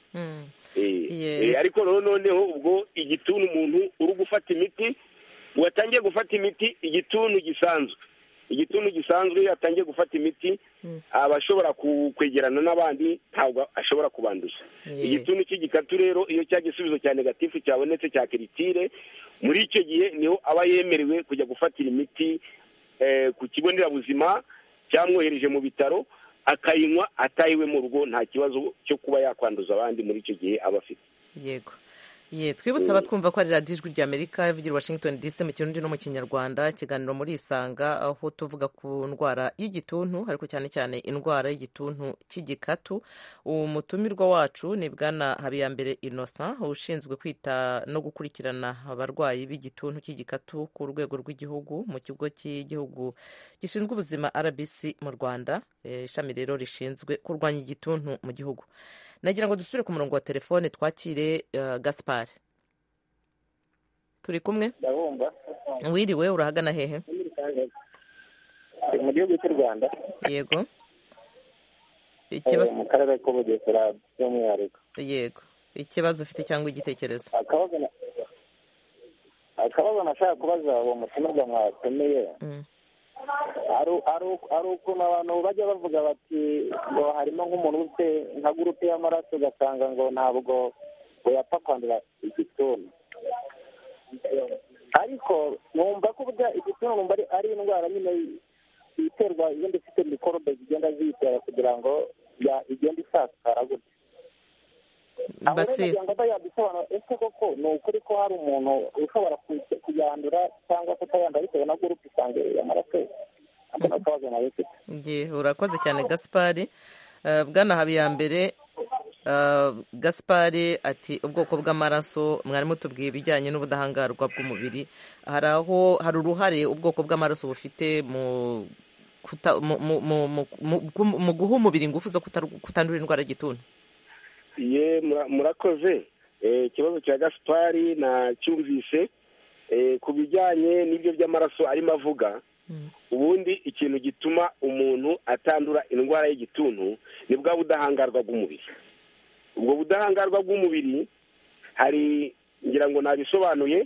Ariko noneho ubwo igituntu umuntu uri gufata imiti, watangiye gufata imiti igituntu gisanzwe, igituntu gisanzwe iyo atangiye gufata imiti aba ashobora kwegerana n'abandi, ntabwo ashobora kubanduza. Igituntu cy'igikatu rero iyo cya gisubizo cya negatifu cyabonetse cya kiritire, muri icyo gihe niho aba yemerewe kujya gufatira imiti ku kigo nderabuzima cyamwohereje mu bitaro, akayinywa atayiwe mu rugo, nta kibazo cyo kuba yakwanduza abandi muri icyo gihe aba afite. Yego. Ye twibutse abatwumva ko ari radiyo ijwi ry'Amerika ivugira Washington D C mu Kirundi no mu Kinyarwanda, ikiganiro muri Isanga, aho tuvuga ku ndwara y'igituntu, ariko cyane cyane indwara y'igituntu cy'igikatu. Umutumirwa wacu ni Bwana Habiyambere Innocent, ushinzwe kwita no gukurikirana abarwayi b'igituntu cy'igikatu ku rwego rw'igihugu mu kigo cy'igihugu gishinzwe ubuzima R B C mu Rwanda, ishami rero rishinzwe kurwanya igituntu mu gihugu. Nagira ngo dusubire ku murongo wa telefone twakire uh, Gaspar. Turi kumwe? Ndabumva. Wiriwe, urahagana hehe? Mu gihugu cy'u Rwanda. Yego. Ikibazo mu karere ko Bugesera by'umwihariko. Yego. Ikibazo ufite cyangwa igitekerezo? Akabazo akabazo nashaka kubaza uwo mutumirwa mwakomeye ari ukuntu abantu bajya bavuga bati ngo harimo nk'umuntu ufite nka gurupe y'amaraso ugasanga ngo ntabwo ngo yapfa kwandura igituntu, ariko numva ko burya igituntu numva ari indwara nyine iterwa igenda ifite mikorobe zigenda ziyitera kugira ngo igende isakara gutya. basi ngo yabisobanura ese koko ni ukuri ko hari umuntu ushobora kuyandura cyangwa kutayandura bitewe na gurupe isange y'amaraso? urakoze cyane Gaspari. Bwana Habiyambere, Gaspari ati ubwoko bw'amaraso mwari mutubwiye ibijyanye n'ubudahangarwa bw'umubiri, hari aho hari uruhare ubwoko bw'amaraso bufite mu mu guha umubiri ingufu zo kutandura indwara y'igituntu? ye murakoze. Ikibazo cya Gaspari nacyumvise ku bijyanye n'ibyo by'amaraso arimo avuga. Ubundi ikintu gituma umuntu atandura indwara y'igituntu ni bwa budahangarwa bw'umubiri. Ubwo budahangarwa bw'umubiri hari, ngira ngo nabisobanuye,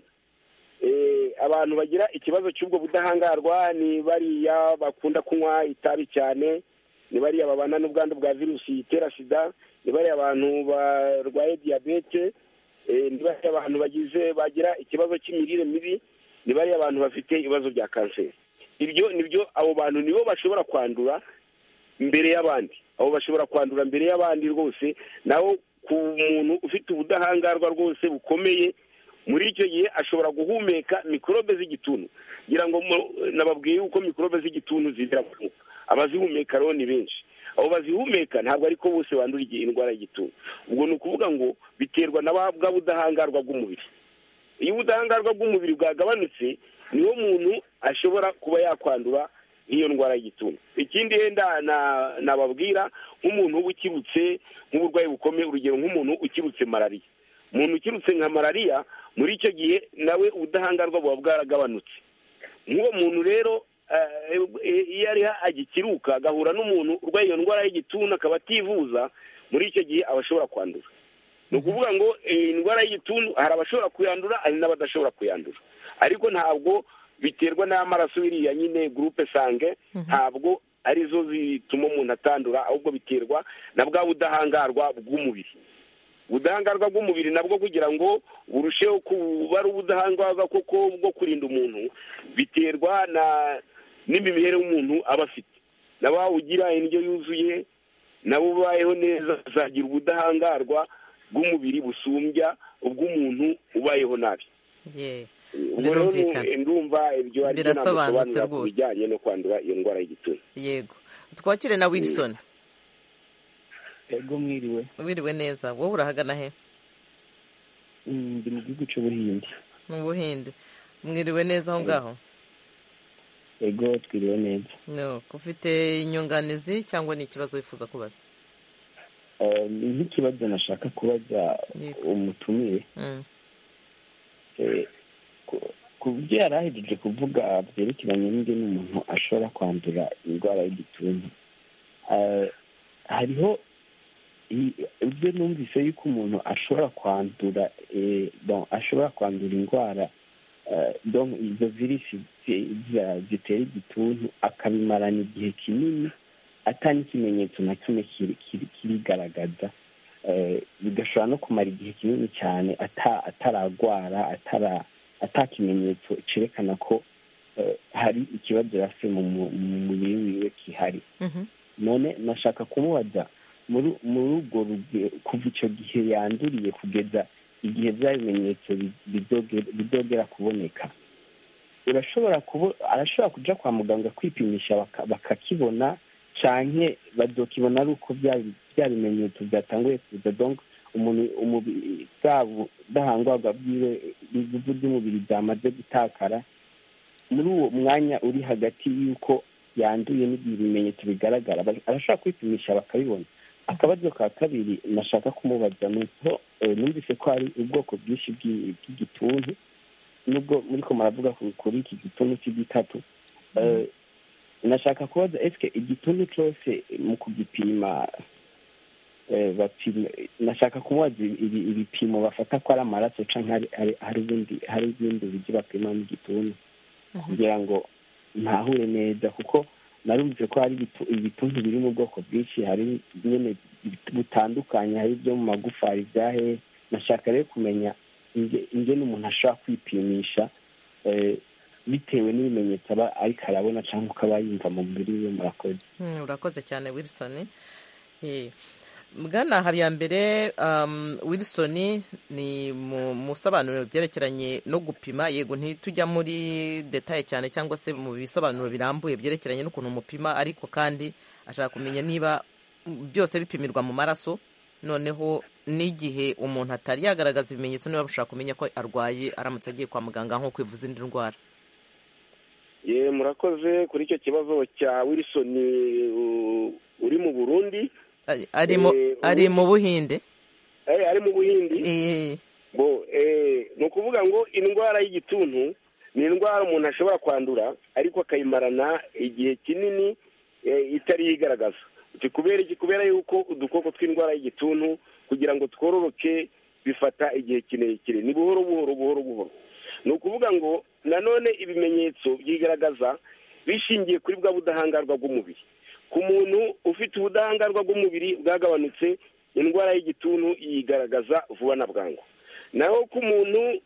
abantu bagira ikibazo cy'ubwo budahangarwa ni bariya bakunda kunywa itabi cyane, ni bariya babana n'ubwandu bwa virusi itera sida, ni bariya abantu barwaye diyabete, ni bariya abantu bagize bagira ikibazo cy'imirire mibi, ni bariya abantu bafite ibibazo bya kanseri. Ibyo nibyo, abo bantu nibo bashobora kwandura mbere y'abandi, abo bashobora kwandura mbere y'abandi rwose. Naho ku muntu ufite ubudahangarwa rwose bukomeye, muri icyo gihe ashobora guhumeka mikorobe z'igituntu. Ngira ngo nababwiye yuko mikorobe z'igituntu zizira mu mwuka, abazihumeka rero ni benshi. Abo bazihumeka ntabwo ariko bose bandura indwara y'igituntu. Ubwo ni ukuvuga ngo biterwa na bwa budahangarwa bw'umubiri. Iyo ubudahangarwa bw'umubiri bwagabanutse, niwo muntu ashobora kuba yakwandura nk'iyo ndwara y'igituntu. Ikindi yenda nababwira, nk'umuntu uba ukirutse nk'uburwayi bukomeye, urugero nk'umuntu ukirutse malariya. Umuntu ukirutse nka malariya, muri icyo gihe nawe ubudahangarwa buba bwaragabanutse. Nk'uwo muntu rero iyo ari agikiruka agahura n'umuntu urwaye iyo ndwara y'igituntu akaba ativuza, muri icyo gihe aba ashobora kwandura. Ni ukuvuga ngo indwara y'igituntu hari abashobora kuyandura, hari n'abadashobora kuyandura. Ariko ntabwo biterwa n'amaraso biriya nyine gurupe sange, ntabwo arizo zituma umuntu atandura, ahubwo biterwa na bwa budahangarwa bw'umubiri. Ubudahangarwa bw'umubiri nabwo kugira ngo burusheho kuba ari ubudahangarwa koko bwo kurinda umuntu, biterwa na n'imibereho umuntu aba afite. Naba ugira indyo yuzuye, nabo ubayeho neza, uzagira ubudahangarwa bw'umubiri busumbya ubw'umuntu ubayeho nabi. Ndumva ibyo ari byo namusobanurira ku bijyanye no kwandura iyo ndwara y'igituntu. Yego, twakire na Wilson. Yego, mwiriwe. Mwiriwe neza. Wowe urahagana he? Ndi mu gihugu cy'Ubuhinde. Mu Buhinde. Mwiriwe neza aho ngaho? Yego, twiriwe neza. No, ufite inyunganizi cyangwa ni ikibazo wifuza kubaza? Ni nk'ikibazo nashaka kubaza umutumire. Ku byo yari ahejeje kuvuga byerekeranye n'ingene umuntu ashobora kwandura indwara y'igituntu, hariho ibyo numvise yuko umuntu ashobora kwandura ashobora kwandura indwara izo virusi zitera igituntu akabimarana igihe kinini atari ikimenyetso na kimwe kirigaragaza, bigashobora no kumara igihe kinini cyane ataragwara, ata kimenyetso cyerekana ko hari ikibazo yafite mu mubiri wiwe kihari. None nashaka kumubaza, muri ubwo kuva icyo gihe yanduriye kugeza igihe bya bimenyetso bizogera kuboneka, arashobora kujya kwa muganga kwipimisha bakakibona, cyane bazokibona ari uko bya bimenyetso byatanguye kuza, donc umubiri bwabo udahangarwa bwiwe ibivu by'umubiri byamaze gutakara muri uwo mwanya uri hagati y'uko yanduye n'igihe ibimenyetso bigaragara, arashobora kwipimisha bakabibona. Akabazo ka kabiri nashaka kumubaza ni uko numvise ko hari ubwoko bwinshi bw'igituntu, nubwo muri ko muravuga kuri iki gituntu cy'igitatu. Nashaka kubaza, eske igituntu cyose mu kugipima nashaka kumubaza ibipimo bafata ko ari amaraso cyangwa hari ibindi buryo bapimamo igituntu kugira ngo ntahure neza, kuko narumvise ko hari ibituntu biri mu bwoko bwinshi, hari nyine butandukanye, hari ibyo mu magufa, hari ibyahe. Nashaka rero kumenya ingene umuntu ashobora kwipimisha bitewe n'ibimenyetso aba ariko arabona cyangwa uko aba yumva mu mubiri we. Murakoze. Urakoze cyane Wilson. Bwana Habiyambere, Wilson ni mu musobanuro byerekeranye no gupima, yego ntitujya muri detaye cyane cyangwa se mu bisobanuro birambuye byerekeranye n'ukuntu umupima, ariko kandi ashaka kumenya niba byose bipimirwa mu maraso, noneho n'igihe umuntu atari yagaragaza ibimenyetso niba bashaka kumenya ko arwaye aramutse agiye kwa muganga nko kwivuza indi ndwara. Ye murakoze kuri icyo kibazo cya Wilson uri mu Burundi. Ari mu ari mu Buhinde. Eh ari mu Buhindi. Eh bo eh no kuvuga ngo indwara y'igituntu ni indwara umuntu ashobora kwandura ariko akayimarana igihe kinini itari yigaragaza. Kubera iki? Kubera yuko udukoko tw'indwara y'igituntu kugira ngo twororoke bifata igihe kirekire, ni buhoro buhoro buhoro buhoro. Ni ukuvuga ngo nanone ibimenyetso byigaragaza bishingiye kuri bwa budahangarwa bw'umubiri. Ku muntu ufite ubudahangarwa bw'umubiri bwagabanutse, indwara y'igituntu yigaragaza vuba na bwangu. Naho ku muntu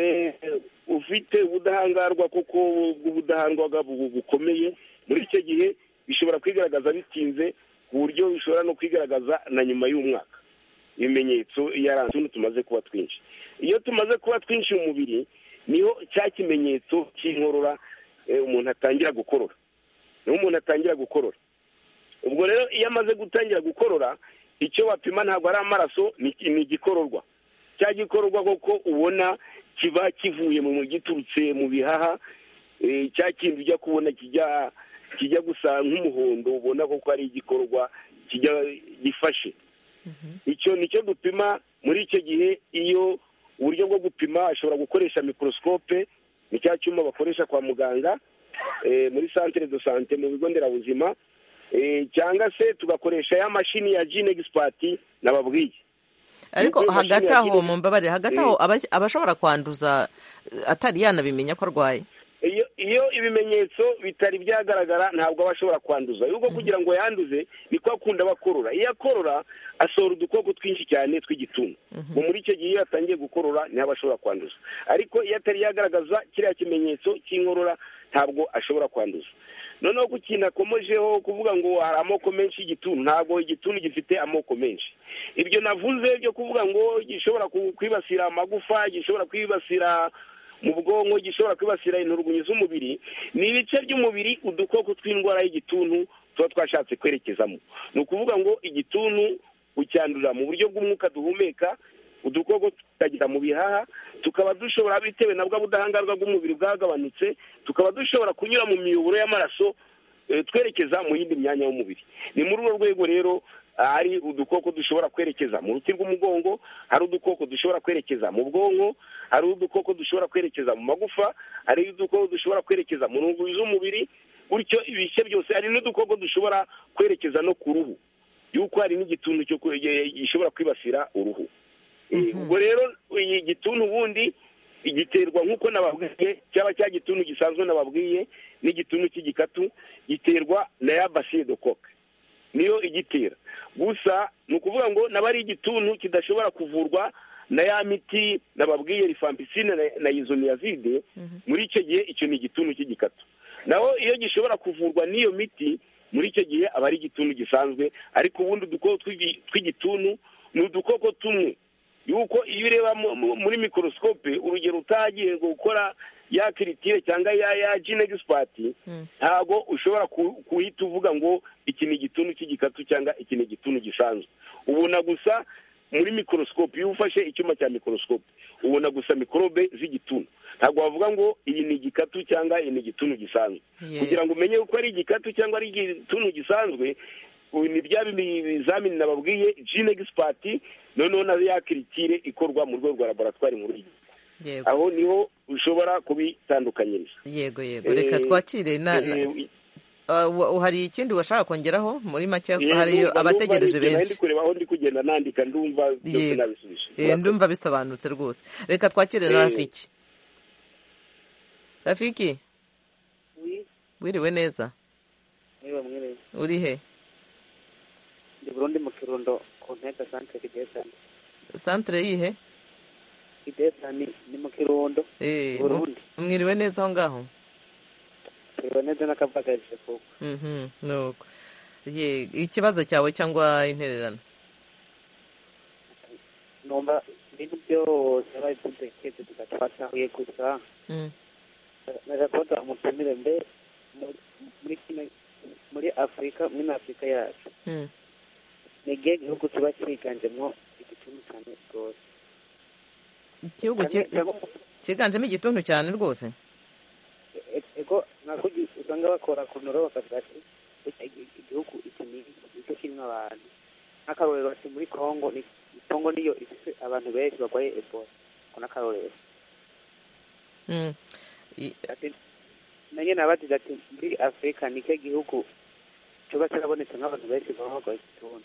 ufite ubudahangarwa kuko ubudahangarwa bukomeye, muri icyo gihe bishobora kwigaragaza bitinze ku buryo bishobora no kwigaragaza na nyuma y'umwaka. Ibimenyetso yaranze tumaze kuba twinshi. Iyo tumaze kuba twinshi mu mubiri niho cya kimenyetso cy'inkorora umuntu atangira gukorora. Niho umuntu atangira gukorora. Ubwo rero iyo amaze gutangira gukorora, icyo wapima ntabwo ari amaraso, ni igikororwa. Cya gikororwa koko ubona kiba kivuye mu giturutse mu bihaha, cya kintu ujya kubona kijya kijya gusa nk'umuhondo, ubona koko ari igikororwa kijya gifashe. Icyo nicyo dupima muri icyo gihe. Iyo uburyo bwo gupima ashobora gukoresha mikorosikope, ni cya cyuma bakoresha kwa muganga muri centre de santé mu bigo nderabuzima, cyangwa se tugakoresha ya mashini ya Gene Expert nababwiye. Ariko hagati aho mu mbabare, hagati aho abashobora kwanduza atari yanabimenya ko arwaye, iyo iyo ibimenyetso bitari byagaragara ntabwo abashobora kwanduza. Yuko kugira ngo yanduze niko akunda bakorora. Iyo akorora asohora udukoko twinshi cyane tw'igituntu. Mu muri icyo gihe iyo atangiye gukorora niho abashobora kwanduza. Ariko iyo atari yagaragaza kiriya kimenyetso cy'inkorora ntabwo ashobora kwanduza. Noneho ku kintu akomojeho kuvuga ngo hari amoko menshi y'igituntu, ntabwo igituntu gifite amoko menshi. Ibyo navuze byo kuvuga ngo gishobora kwibasira amagufa, gishobora kwibasira mu bwonko, gishobora kwibasira inturugunyu z'umubiri, ni ibice by'umubiri udukoko tw'indwara y'igituntu tuba twashatse kwerekezamo. Ni ukuvuga ngo igituntu ucyandurira mu buryo bw'umwuka duhumeka, udukoko tukagira mu bihaha, tukaba dushobora bitewe na bwa budahangarwa bw'umubiri bwagabanutse, tukaba dushobora kunyura mu miyoboro y'amaraso twerekeza mu yindi myanya y'umubiri. Ni muri urwo rwego rero hari udukoko dushobora kwerekeza mu ruti rw'umugongo, hari udukoko dushobora kwerekeza mu bwonko, hari udukoko dushobora kwerekeza mu magufa, hari udukoko dushobora kwerekeza mu ntugu z'umubiri, gutyo ibice byose. Hari n'udukoko dushobora kwerekeza no ku ruhu, yuko hari n'igituntu cyo gishobora kwibasira uruhu. Ubwo rero igituntu ubundi igiterwa nk'uko nababwiye, cyaba cya gituntu gisanzwe nababwiye n'igituntu cy'igikatu, giterwa na ya bacille de coque, niyo igitera. Gusa ni ukuvuga ngo naba ari igituntu kidashobora kuvurwa na ya miti nababwiye rifampicine na isoniazide, muri icyo gihe icyo ni igituntu cy'igikatu. Naho iyo gishobora kuvurwa n'iyo miti, muri icyo gihe aba ari igituntu gisanzwe. Ariko ubundi udukoko tw'igituntu ni udukoko tumwe, yuko iyo ureba muri mikorosikope, urugero utagiye gukora ya kiritire cyangwa ya ya Gene Expert, ntabwo ushobora kuhita uvuga ngo iki ni igituntu cy'igikatu cyangwa iki ni igituntu gisanzwe. Ubona gusa muri mikorosikope, iyo ufashe icyuma cya mikorosikope ubona gusa mikorobe z'igituntu. Ntabwo wavuga ngo iyi ni igikatu cyangwa iyi ni igituntu gisanzwe. Kugira ngo umenye uko ari igikatu cyangwa ari igituntu gisanzwe, ni bya bizamini nababwiye Gene Expert, noneho na ya kiritire ikorwa mu rwego rwa laboratwari nkuru y'igihugu. Aho niho ushobora kubitandukanyiriza. Yego yego, reka twakire na hari ikindi washaka kongeraho muri make hari abategereje benshi ndi kureba aho ndi kugenda nandika ndumva byose nabisubije ndumva bisobanutse rwose reka twakire na Rafiki Rafiki wiriwe neza niba mwiriwe uri he ndi Burundi mu Kirundo ku ntega centre Kidesani centre yihe Kidesani ni mu Kirundo eh Burundi mwiriwe neza aho ngaho mwiriwe neza nakavagaje koko mhm nuko ye ikibazo cyawe cyangwa intererano nomba ibintu byose abayitekeze tugatwatahuye gusa mm nagakoda umutumire mbe muri kino muri Afrika muri Afrika yacu mm ni igihugu kiba cyiganjemo igituntu cyane rwose igihugu cyiganjemo igituntu cyane rwose ego nakugi usanga bakora kunoro bakavuga ati igihugu iki ni icyo kirimo abantu nk'akarorero ati muri Congo ni Congo niyo ifite abantu benshi barwaye Ebola ko n'akarorero mm nanjye nabagize ati muri Afrika ni cyo gihugu cyuba cyarabonetse nk'abantu benshi barwaye igituntu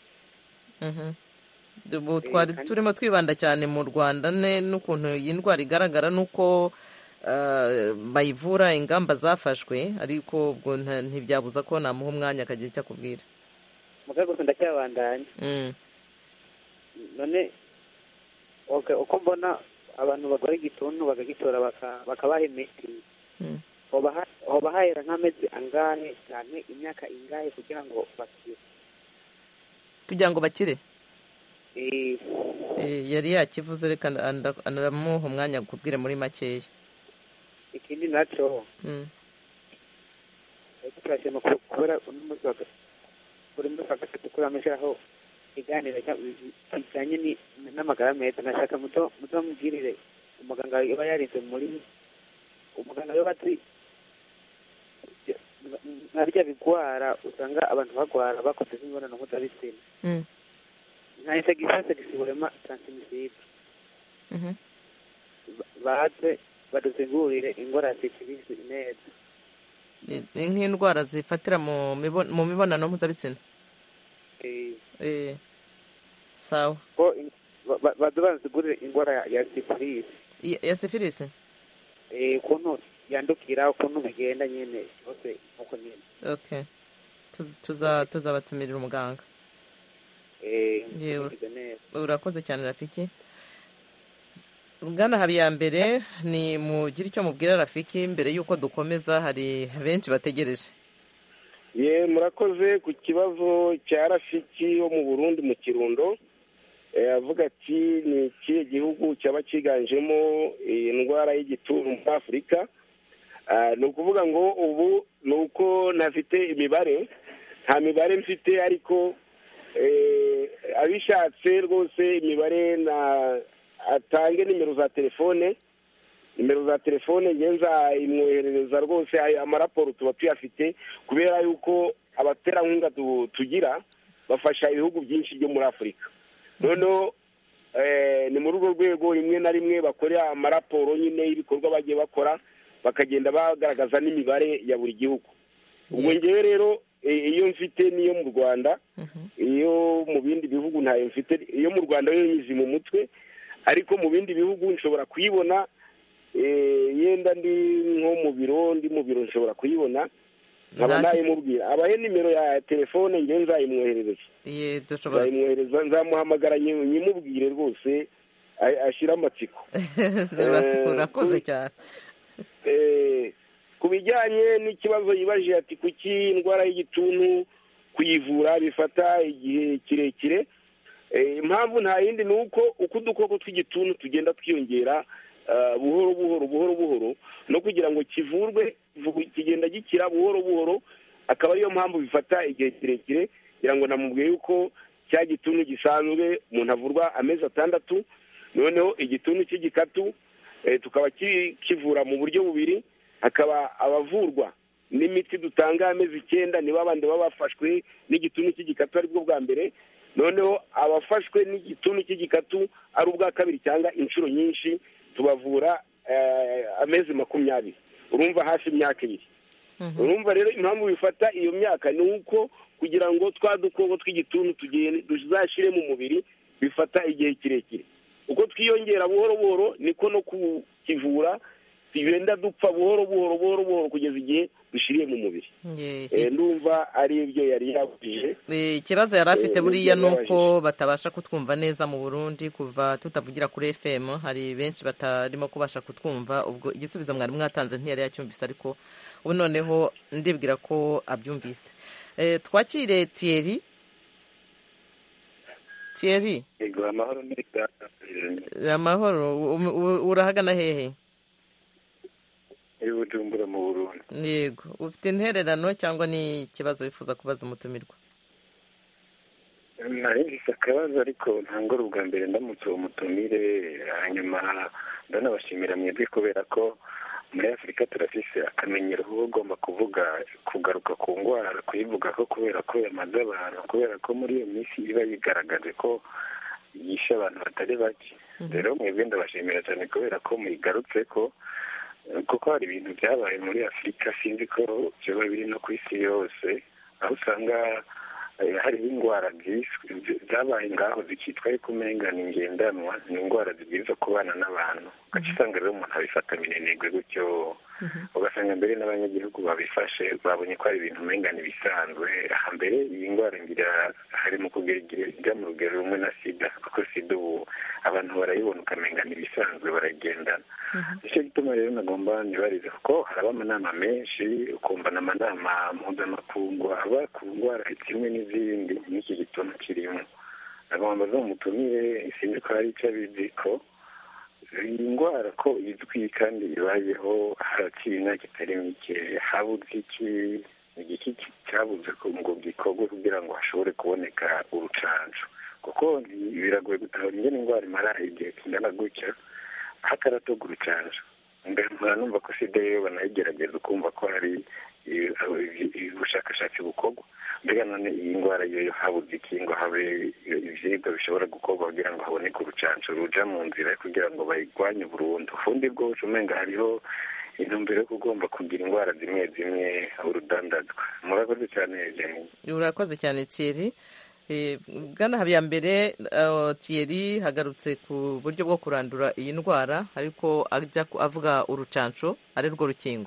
ubu twari turimo twibanda cyane mu Rwanda n'ukuntu iyi ndwara igaragara n'uko bayivura ingamba zafashwe ariko ubwo ntibyabuza ko namuha umwanya akagira icyo akubwira mu rwego ndacyabandanya none uko mbona abantu barwaye igituntu bakagitora bakabaha imiti hoba hahera nk'amezi angahe cyane imyaka ingahe kugira ngo bakire kugira ngo bakire yari yakivuze reka anamuha umwanya akubwire muri makeya ikindi nacyo turashima kubera umunsi wa buri munsi wa gatatu kuri amashaho iganira kijyanye n'amagara meza nashaka muto muto mubwirire umuganga yaba yarinze muri umuganga yaba ati nkarya bigwara usanga abantu bagwara bakoze imibonano mpuzabitsina nka insegitase gisiburema transmissible baze baduzigurire ingwara ya syphilis neza nk'indwara zifatira mu mibonano mpuzabitsina sawa baze bazigurire ingwara ya syphilis ya syphilis ukuntu yandukira ukuntu bigenda nyine cyose uko nyine okay tuzabatumira umuganga urakoze cyane Rafiki Bwana Habiyambere ni mugire icyo mubwira Rafiki mbere y'uko dukomeza hari benshi bategereje ye murakoze ku kibazo cya Rafiki wo mu Burundi mu Kirundo avuga ati ni ikihe gihugu cyaba cyiganjemo indwara y'igituntu muri Afurika ni ukuvuga ngo ubu ni uko ntafite imibare nta mibare mfite ariko abishatse rwose imibare na atange nimero za telefone nimero za telefone ngenza imwoherereza rwose amaraporo tuba tuyafite kubera yuko abaterankunga tugira bafasha ibihugu byinshi byo muri Afurika noneho ni muri urwo rwego rimwe na rimwe bakorera amaraporo nyine y'ibikorwa bagiye bakora bakagenda bagaragaza n'imibare ya buri gihugu ubwo ngewe rero iyo mfite niyo mu Rwanda iyo mu bindi bihugu ntayo mfite iyo mu Rwanda yo nyizi mu mutwe ariko mu bindi bihugu nshobora kuyibona yenda ndi nko mu biro ndi mu biro nshobora kuyibona nkaba nayimubwira abahe nimero ya telefone nge nzayimwoherereza nzayimwohereza nzamuhamagara nyimubwire rwose ashyira amatsiko urakoze cyane ku bijyanye n'ikibazo yibajije ati kuki indwara y'igituntu kuyivura bifata igihe kirekire impamvu nta yindi ni uko uko udukoko tw'igituntu tugenda twiyongera buhoro buhoro buhoro buhoro no kugira ngo kivurwe kigenda gikira buhoro buhoro akaba ariyo mpamvu bifata igihe kirekire kugira ngo namubwiye yuko cya gituntu gisanzwe umuntu avurwa amezi atandatu noneho igituntu cy'igikatu tukaba kivura mu buryo bubiri hakaba abavurwa n'imiti dutanga amezi icyenda niba abandi baba bafashwe n'igituntu cy'igikatu aribwo bwa mbere noneho abafashwe n'igituntu cy'igikatu ari ubwa kabiri cyangwa inshuro nyinshi tubavura amezi makumyabiri urumva hafi imyaka ibiri urumva rero impamvu bifata iyo myaka ni uko kugira ngo twa dukoko tw'igituntu tuzashire mu mubiri bifata igihe kirekire. uko twiyongera buhoro buhoro niko no kukivura tugenda dupfa buhoro buhoro buhoro buhoro kugeza igihe dushiriye mu mubiri. Ndumva ari ibyo yari yabujije. Ikibazo yari afite buriya ni uko batabasha kutwumva neza mu Burundi kuva tutavugira kuri F M. Hari benshi batarimo kubasha kutwumva, ubwo igisubizo mwari mwatanze ntiyari yacyumvise, ariko ubu noneho ndibwira ko abyumvise. Twakire Thierry. Thierry. Yego, amahoro neza. Amahoro, urahagana hehe? Bujumbura mu Burundi. Yego, ufite intererano cyangwa ni ikibazo wifuza kubaza umutumirwa? Nari akabazo ariko ntangora ubwa mbere ndamutse uwo mutumire, hanyuma ndanabashimira mwebwe kubera ko muri Afurika turafise akamenyero ko ugomba kuvuga kugaruka ku ndwara kuyivuga ko kubera ko yamaze abantu, kubera ko muri iyo minsi iba yigaragaje ko yishe abantu batari bake. Rero mwebwe ndabashimira cyane kubera ko muyigarutse ko, kuko hari ibintu byabaye muri Afurika sinzi ko byoba biri no ku isi yose, aho usanga hariho indwara zabaye ngaho zikitwa ariko umenga ni ngendanwa, ni indwara zibwirizwa kubana n'abantu, ugaca usanga rero umuntu abifata minenegwe gutyo, ugasanga mbere n'abanyagihugu babifashe babonye ko ari ibintu umenga ni bisanzwe. Hambere iyi ndwara ngira hari mu kugera ijya mu rugero rumwe na sida, kuko sida ubu abantu barayibona ukamenga ni bisanzwe baragendana. Nicyo gituma rero nagomba nibarize, kuko haraba amanama menshi ukumva n'amanama mpuzamakungu aba ku ndwara kimwe n'izindi, n'iki gituma kirimo. Nagomba zo mutumire sinzi ko hari icyo abizi ko iyi ndwara ko izwi kandi ibayeho harakiri imyaka itari mike, habuze iki igiki cyabuze ngo gikorwe kugira ngo hashobore kuboneka urucanco, kuko biragoye gutahura ingene indwara imara igihe kingana gutya hataratoga urucanco. Mbere numva ko sida yo banayigerageza ukumva ko hari ubushakashatsi bukorwa, mbega none iyi ndwara yo habuze iki ngo habe ivyigwa bishobora gukorwa kugira ngo haboneke urucanco ruja mu nzira kugira ngo bayigwanye burundu. Ufundi bwose umenga hariho intumbero yo kugomba kugira indwara zimwe zimwe urudandazwa. Murakoze cyane Jenny. Urakoze cyane Thierry. Bwana Habiyambere, Thierry hagarutse ku buryo bwo kurandura iyi ndwara ariko ajya avuga urucanco ari rwo rukingo.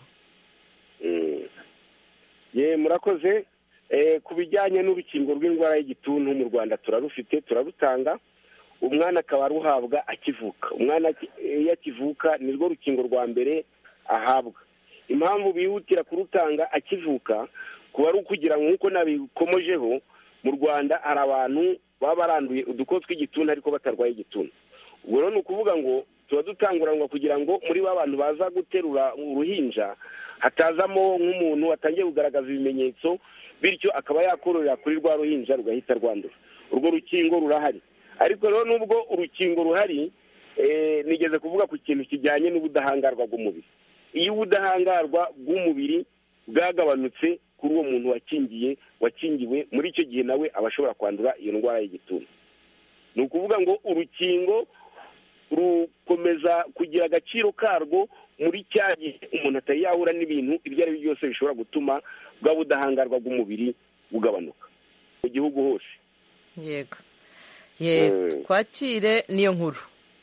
Ye murakoze. Ku bijyanye n'urukingo rw'indwara y'igituntu mu Rwanda turarufite, turarutanga, umwana akaba aruhabwa akivuka. Umwana iyo akivuka ni rwo rukingo rwa mbere ahabwa. Impamvu bihutira kurutanga akivuka kuba ari ukugira ngo nk'uko nabikomojeho, mu Rwanda hari abantu baba baranduye udukoko tw'igituntu ariko batarwaye igituntu. Ubwo rero ni ukuvuga ngo tuba dutanguranwa kugira ngo muri ba bantu baza guterura uruhinja hatazamo nk'umuntu watangiye kugaragaza ibimenyetso, bityo akaba yakororera kuri rwa ruhinja rugahita rwandura. Urwo rukingo rurahari, ariko rero nubwo urukingo ruhari, nigeze kuvuga ku kintu kijyanye n'ubudahangarwa bw'umubiri. Iyo ubudahangarwa bw'umubiri bwagabanutse kuri uwo muntu wakingiye wakingiwe, muri icyo gihe nawe aba ashobora kwandura iyo ndwara y'igituntu. Ni ukuvuga ngo urukingo rukomeza kugira agaciro karwo muri cya gihe umuntu atari yahura n'ibintu ibyo ari byo byose bishobora gutuma bwa budahangarwa bw'umubiri bugabanuka mu gihugu hose. Yego, ye twakire niyo nkuru.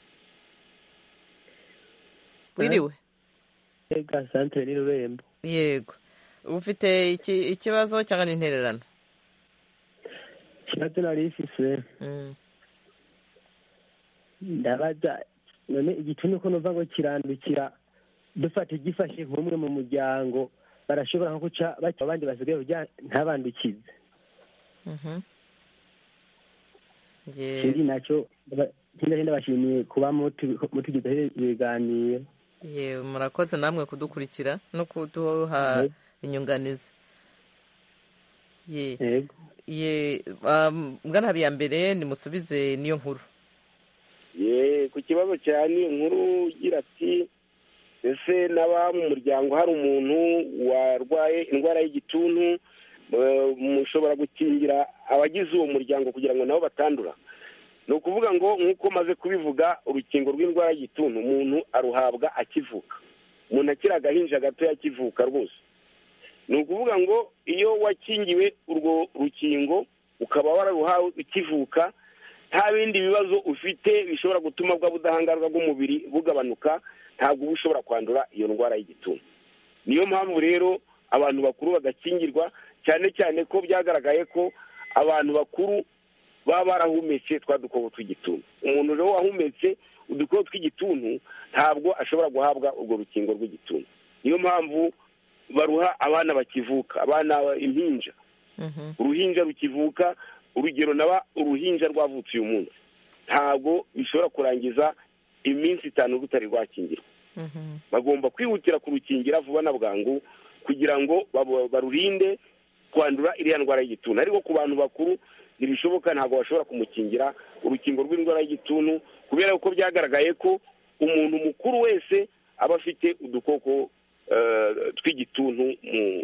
Wiriwe? Yego, santere ni Rurembo. Yego, ufite ikibazo cyangwa n'intererano? Ikibazo nari ifise, ndabaza none igituntu ko numva ngo kirandukira dufata igifashe nk'umwe mu muryango, barashobora nko guca baca abandi basigaye kugira ntabandukize. Kindi nacyo kindi ndabashimiye kuba mutugize ibiganiro. Ye murakoze namwe kudukurikira no kuduha inyunganizi. Ye ye Bwana Habiyambere nimusubize niyo nkuru. Ye ku kibazo cya niyo nkuru ugira ati ese naba mu muryango hari umuntu warwaye indwara y'igituntu, mushobora gukingira abagize uwo muryango kugira ngo nabo batandura? Ni ukuvuga ngo nk'uko maze kubivuga, urukingo rw'indwara y'igituntu umuntu aruhabwa akivuka. Umuntu akiri agahinja gato yakivuka rwose, ni ukuvuga ngo iyo wakingiwe urwo rukingo ukaba wararuhawe ukivuka nta bindi bibazo ufite bishobora gutuma bwa budahangarwa bw'umubiri bugabanuka, ntabwo uba ushobora kwandura iyo ndwara y'igituntu. niyo mpamvu rero abantu bakuru bagakingirwa, cyane cyane ko byagaragaye ko abantu bakuru baba barahumetse twa dukoko tw'igituntu. Umuntu rero wahumetse udukoko tw'igituntu ntabwo ashobora guhabwa urwo rukingo rw'igituntu. niyo mpamvu baruha abana bakivuka, abana impinja. uruhinja rukivuka, urugero naba uruhinja rwavutse uyu munsi, ntabwo bishobora kurangiza iminsi itanu rutari rwakingirwa. bagomba kwihutira kurukingira vuba na bwangu kugira ngo barurinde kwandura iriya ndwara y'igituntu. ariko ku bantu bakuru ntibishoboka, ntabwo bashobora kumukingira urukingo rw'indwara y'igituntu kubera ko byagaragaye ko umuntu mukuru wese aba afite udukoko tw'igituntu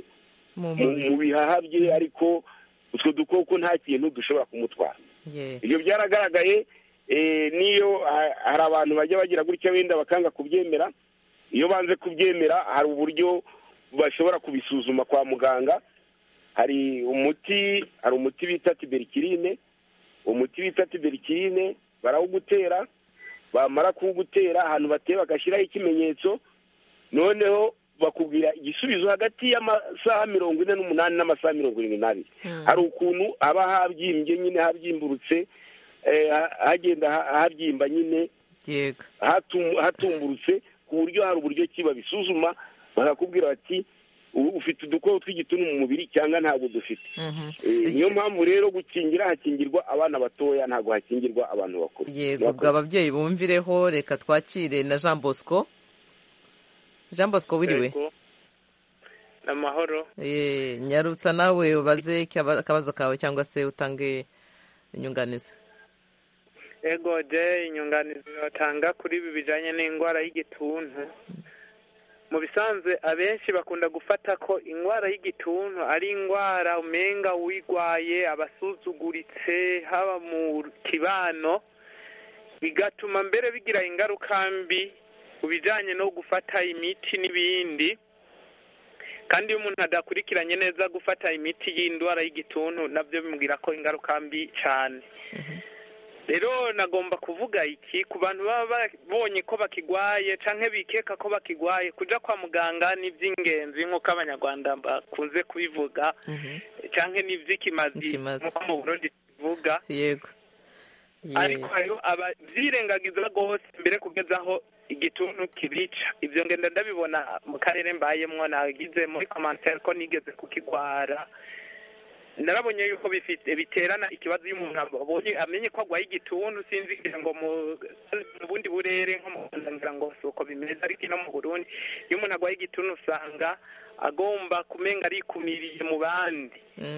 mu bihaha bye, ariko utwo dukoko nta kintu dushobora kumutwara. ibyo byaragaragaye. niyo hari abantu bajya bagira gutya wenda bakanga kubyemera, iyo banze kubyemera hari uburyo bashobora kubisuzuma kwa muganga. hari umuti hari umuti bita tiberikirine. umuti bita tiberikirine barawugutera, bamara kuwugutera ahantu bateye bagashyiraho ikimenyetso, noneho bakubwira igisubizo hagati y'amasaha mirongo ine n'umunani n'amasaha mirongo irindwi n'abiri. hari ukuntu aba habyimbye nyine, habyimburutse, hagenda habyimba nyine, hatumburutse, ku buryo hari uburyo ki babisuzuma bakakubwira bati ufite udukoko tw'igituntu mu mubiri cyangwa ntabwo dufite. niyo mpamvu rero gukingira hakingirwa abana batoya, ntabwo hakingirwa abantu bakuru. yego, ubwo ababyeyi bumvireho. reka twakire na Jean Bosco. Jean Bosco, wiriwe? amahoro. nyarutsa nawe ubaze akabazo kawe cyangwa se utange inyunganizi. ego je inyunganizi batanga kuri ibi bijanye n'indwara y'igituntu. mu bisanzwe abenshi bakunda gufata ko indwara y'igituntu ari indwara umenga wigwaye abasuzuguritse haba mu kibano, bigatuma mbere bigira ingaruka mbi ku bijanye no gufata imiti n'ibindi. kandi iyo umuntu adakurikiranye neza gufata imiti y'indwara y'igituntu nabyo bimubwira ko ingaruka mbi cyane. rero nagomba kuvuga iki ku bantu baba babonye ko bakigwaye canke bikeka ko bakigwaye, kuja kwa muganga ni iby'ingenzi nk'uko abanyarwanda bakunze kubivuga, canke ni iby'ikimazi nk'uko mu Burundi tubivuga. yego ariko hariho abavyirengagiza rwose mbere kugeza aho igituntu kibica. ibyo ngenda ndabibona mu karere mbayemwo, nagize muri commentaire ko nigeze kukigwara. narabonye yuko bifite biterana ikibazo iyo umuntu abonye amenye ko agwaye igituntu, sinzi ngo mu bundi burere nko mu Rwanda ngira ngo suko bimeze, ariko no mu Burundi iyo umuntu agwaye igituntu usanga agomba kumenga arikumiriye mu bandi.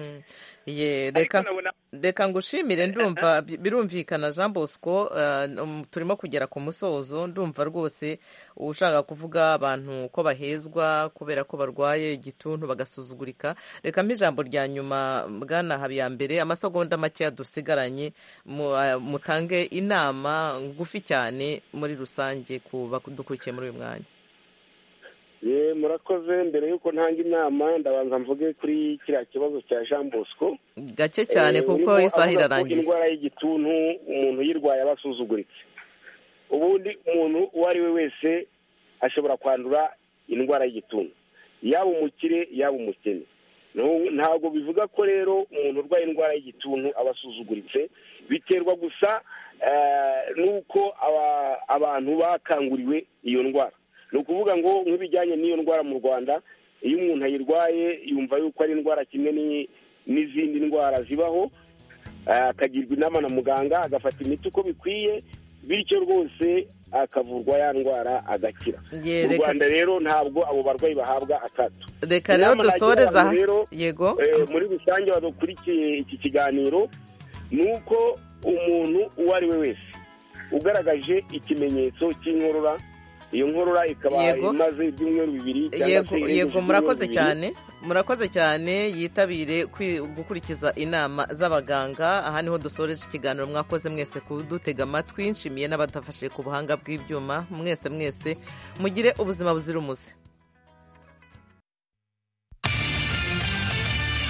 reka ngushimire. ndumva birumvikana Jean Bosco. turimo kugera ku musozo. ndumva rwose ushaka kuvuga abantu ko bahezwa kubera ko barwaye igituntu bagasuzugurika. reka mpa ijambo rya nyuma bwana Habiyambere, amasegonda make dusigaranye, mutange inama ngufi cyane muri rusange ku badukurikiye muri uyu mwanya. ye murakoze. mbere y'uko ntanga inama ndabanza mvuge kuri kiriya kibazo cya Jean Bosco gake cyane kuko isaha irarangiye. indwara y'igituntu umuntu yirwaye aba asuzuguritse. ubundi umuntu uwo ari we wese ashobora kwandura indwara y'igituntu, yaba umukire yaba umukene. ntabwo bivuga ko rero umuntu urwaye indwara y'igituntu aba asuzuguritse, biterwa gusa n'uko abantu bakanguriwe iyo ndwara. ni ukuvuga ngo nk'ibijyanye n'iyo ndwara mu Rwanda, iyo umuntu ayirwaye yumva yuko ari indwara kimwe n'izindi ndwara zibaho, akagirwa inama na muganga, agafata imiti uko bikwiye, bityo rwose akavurwa ya ndwara agakira. mu Rwanda rero ntabwo abo barwayi bahabwa akato. reka rero dusoreza. yego muri rusange badukurikiye iki kiganiro ni uko umuntu uwo ari we wese ugaragaje ikimenyetso cy'inkorora, iyo nkorora ikaba imaze ibyumweru bibiri cyangwa se yego murakoze cyane murakoze cyane yitabire gukurikiza inama z'abaganga. aha niho dusoreje ikiganiro. mwakoze mwese kudutega amatwi. nshimiye n'abadafashe ku buhanga bw'ibyuma. mwese mwese mugire ubuzima buzira umuze.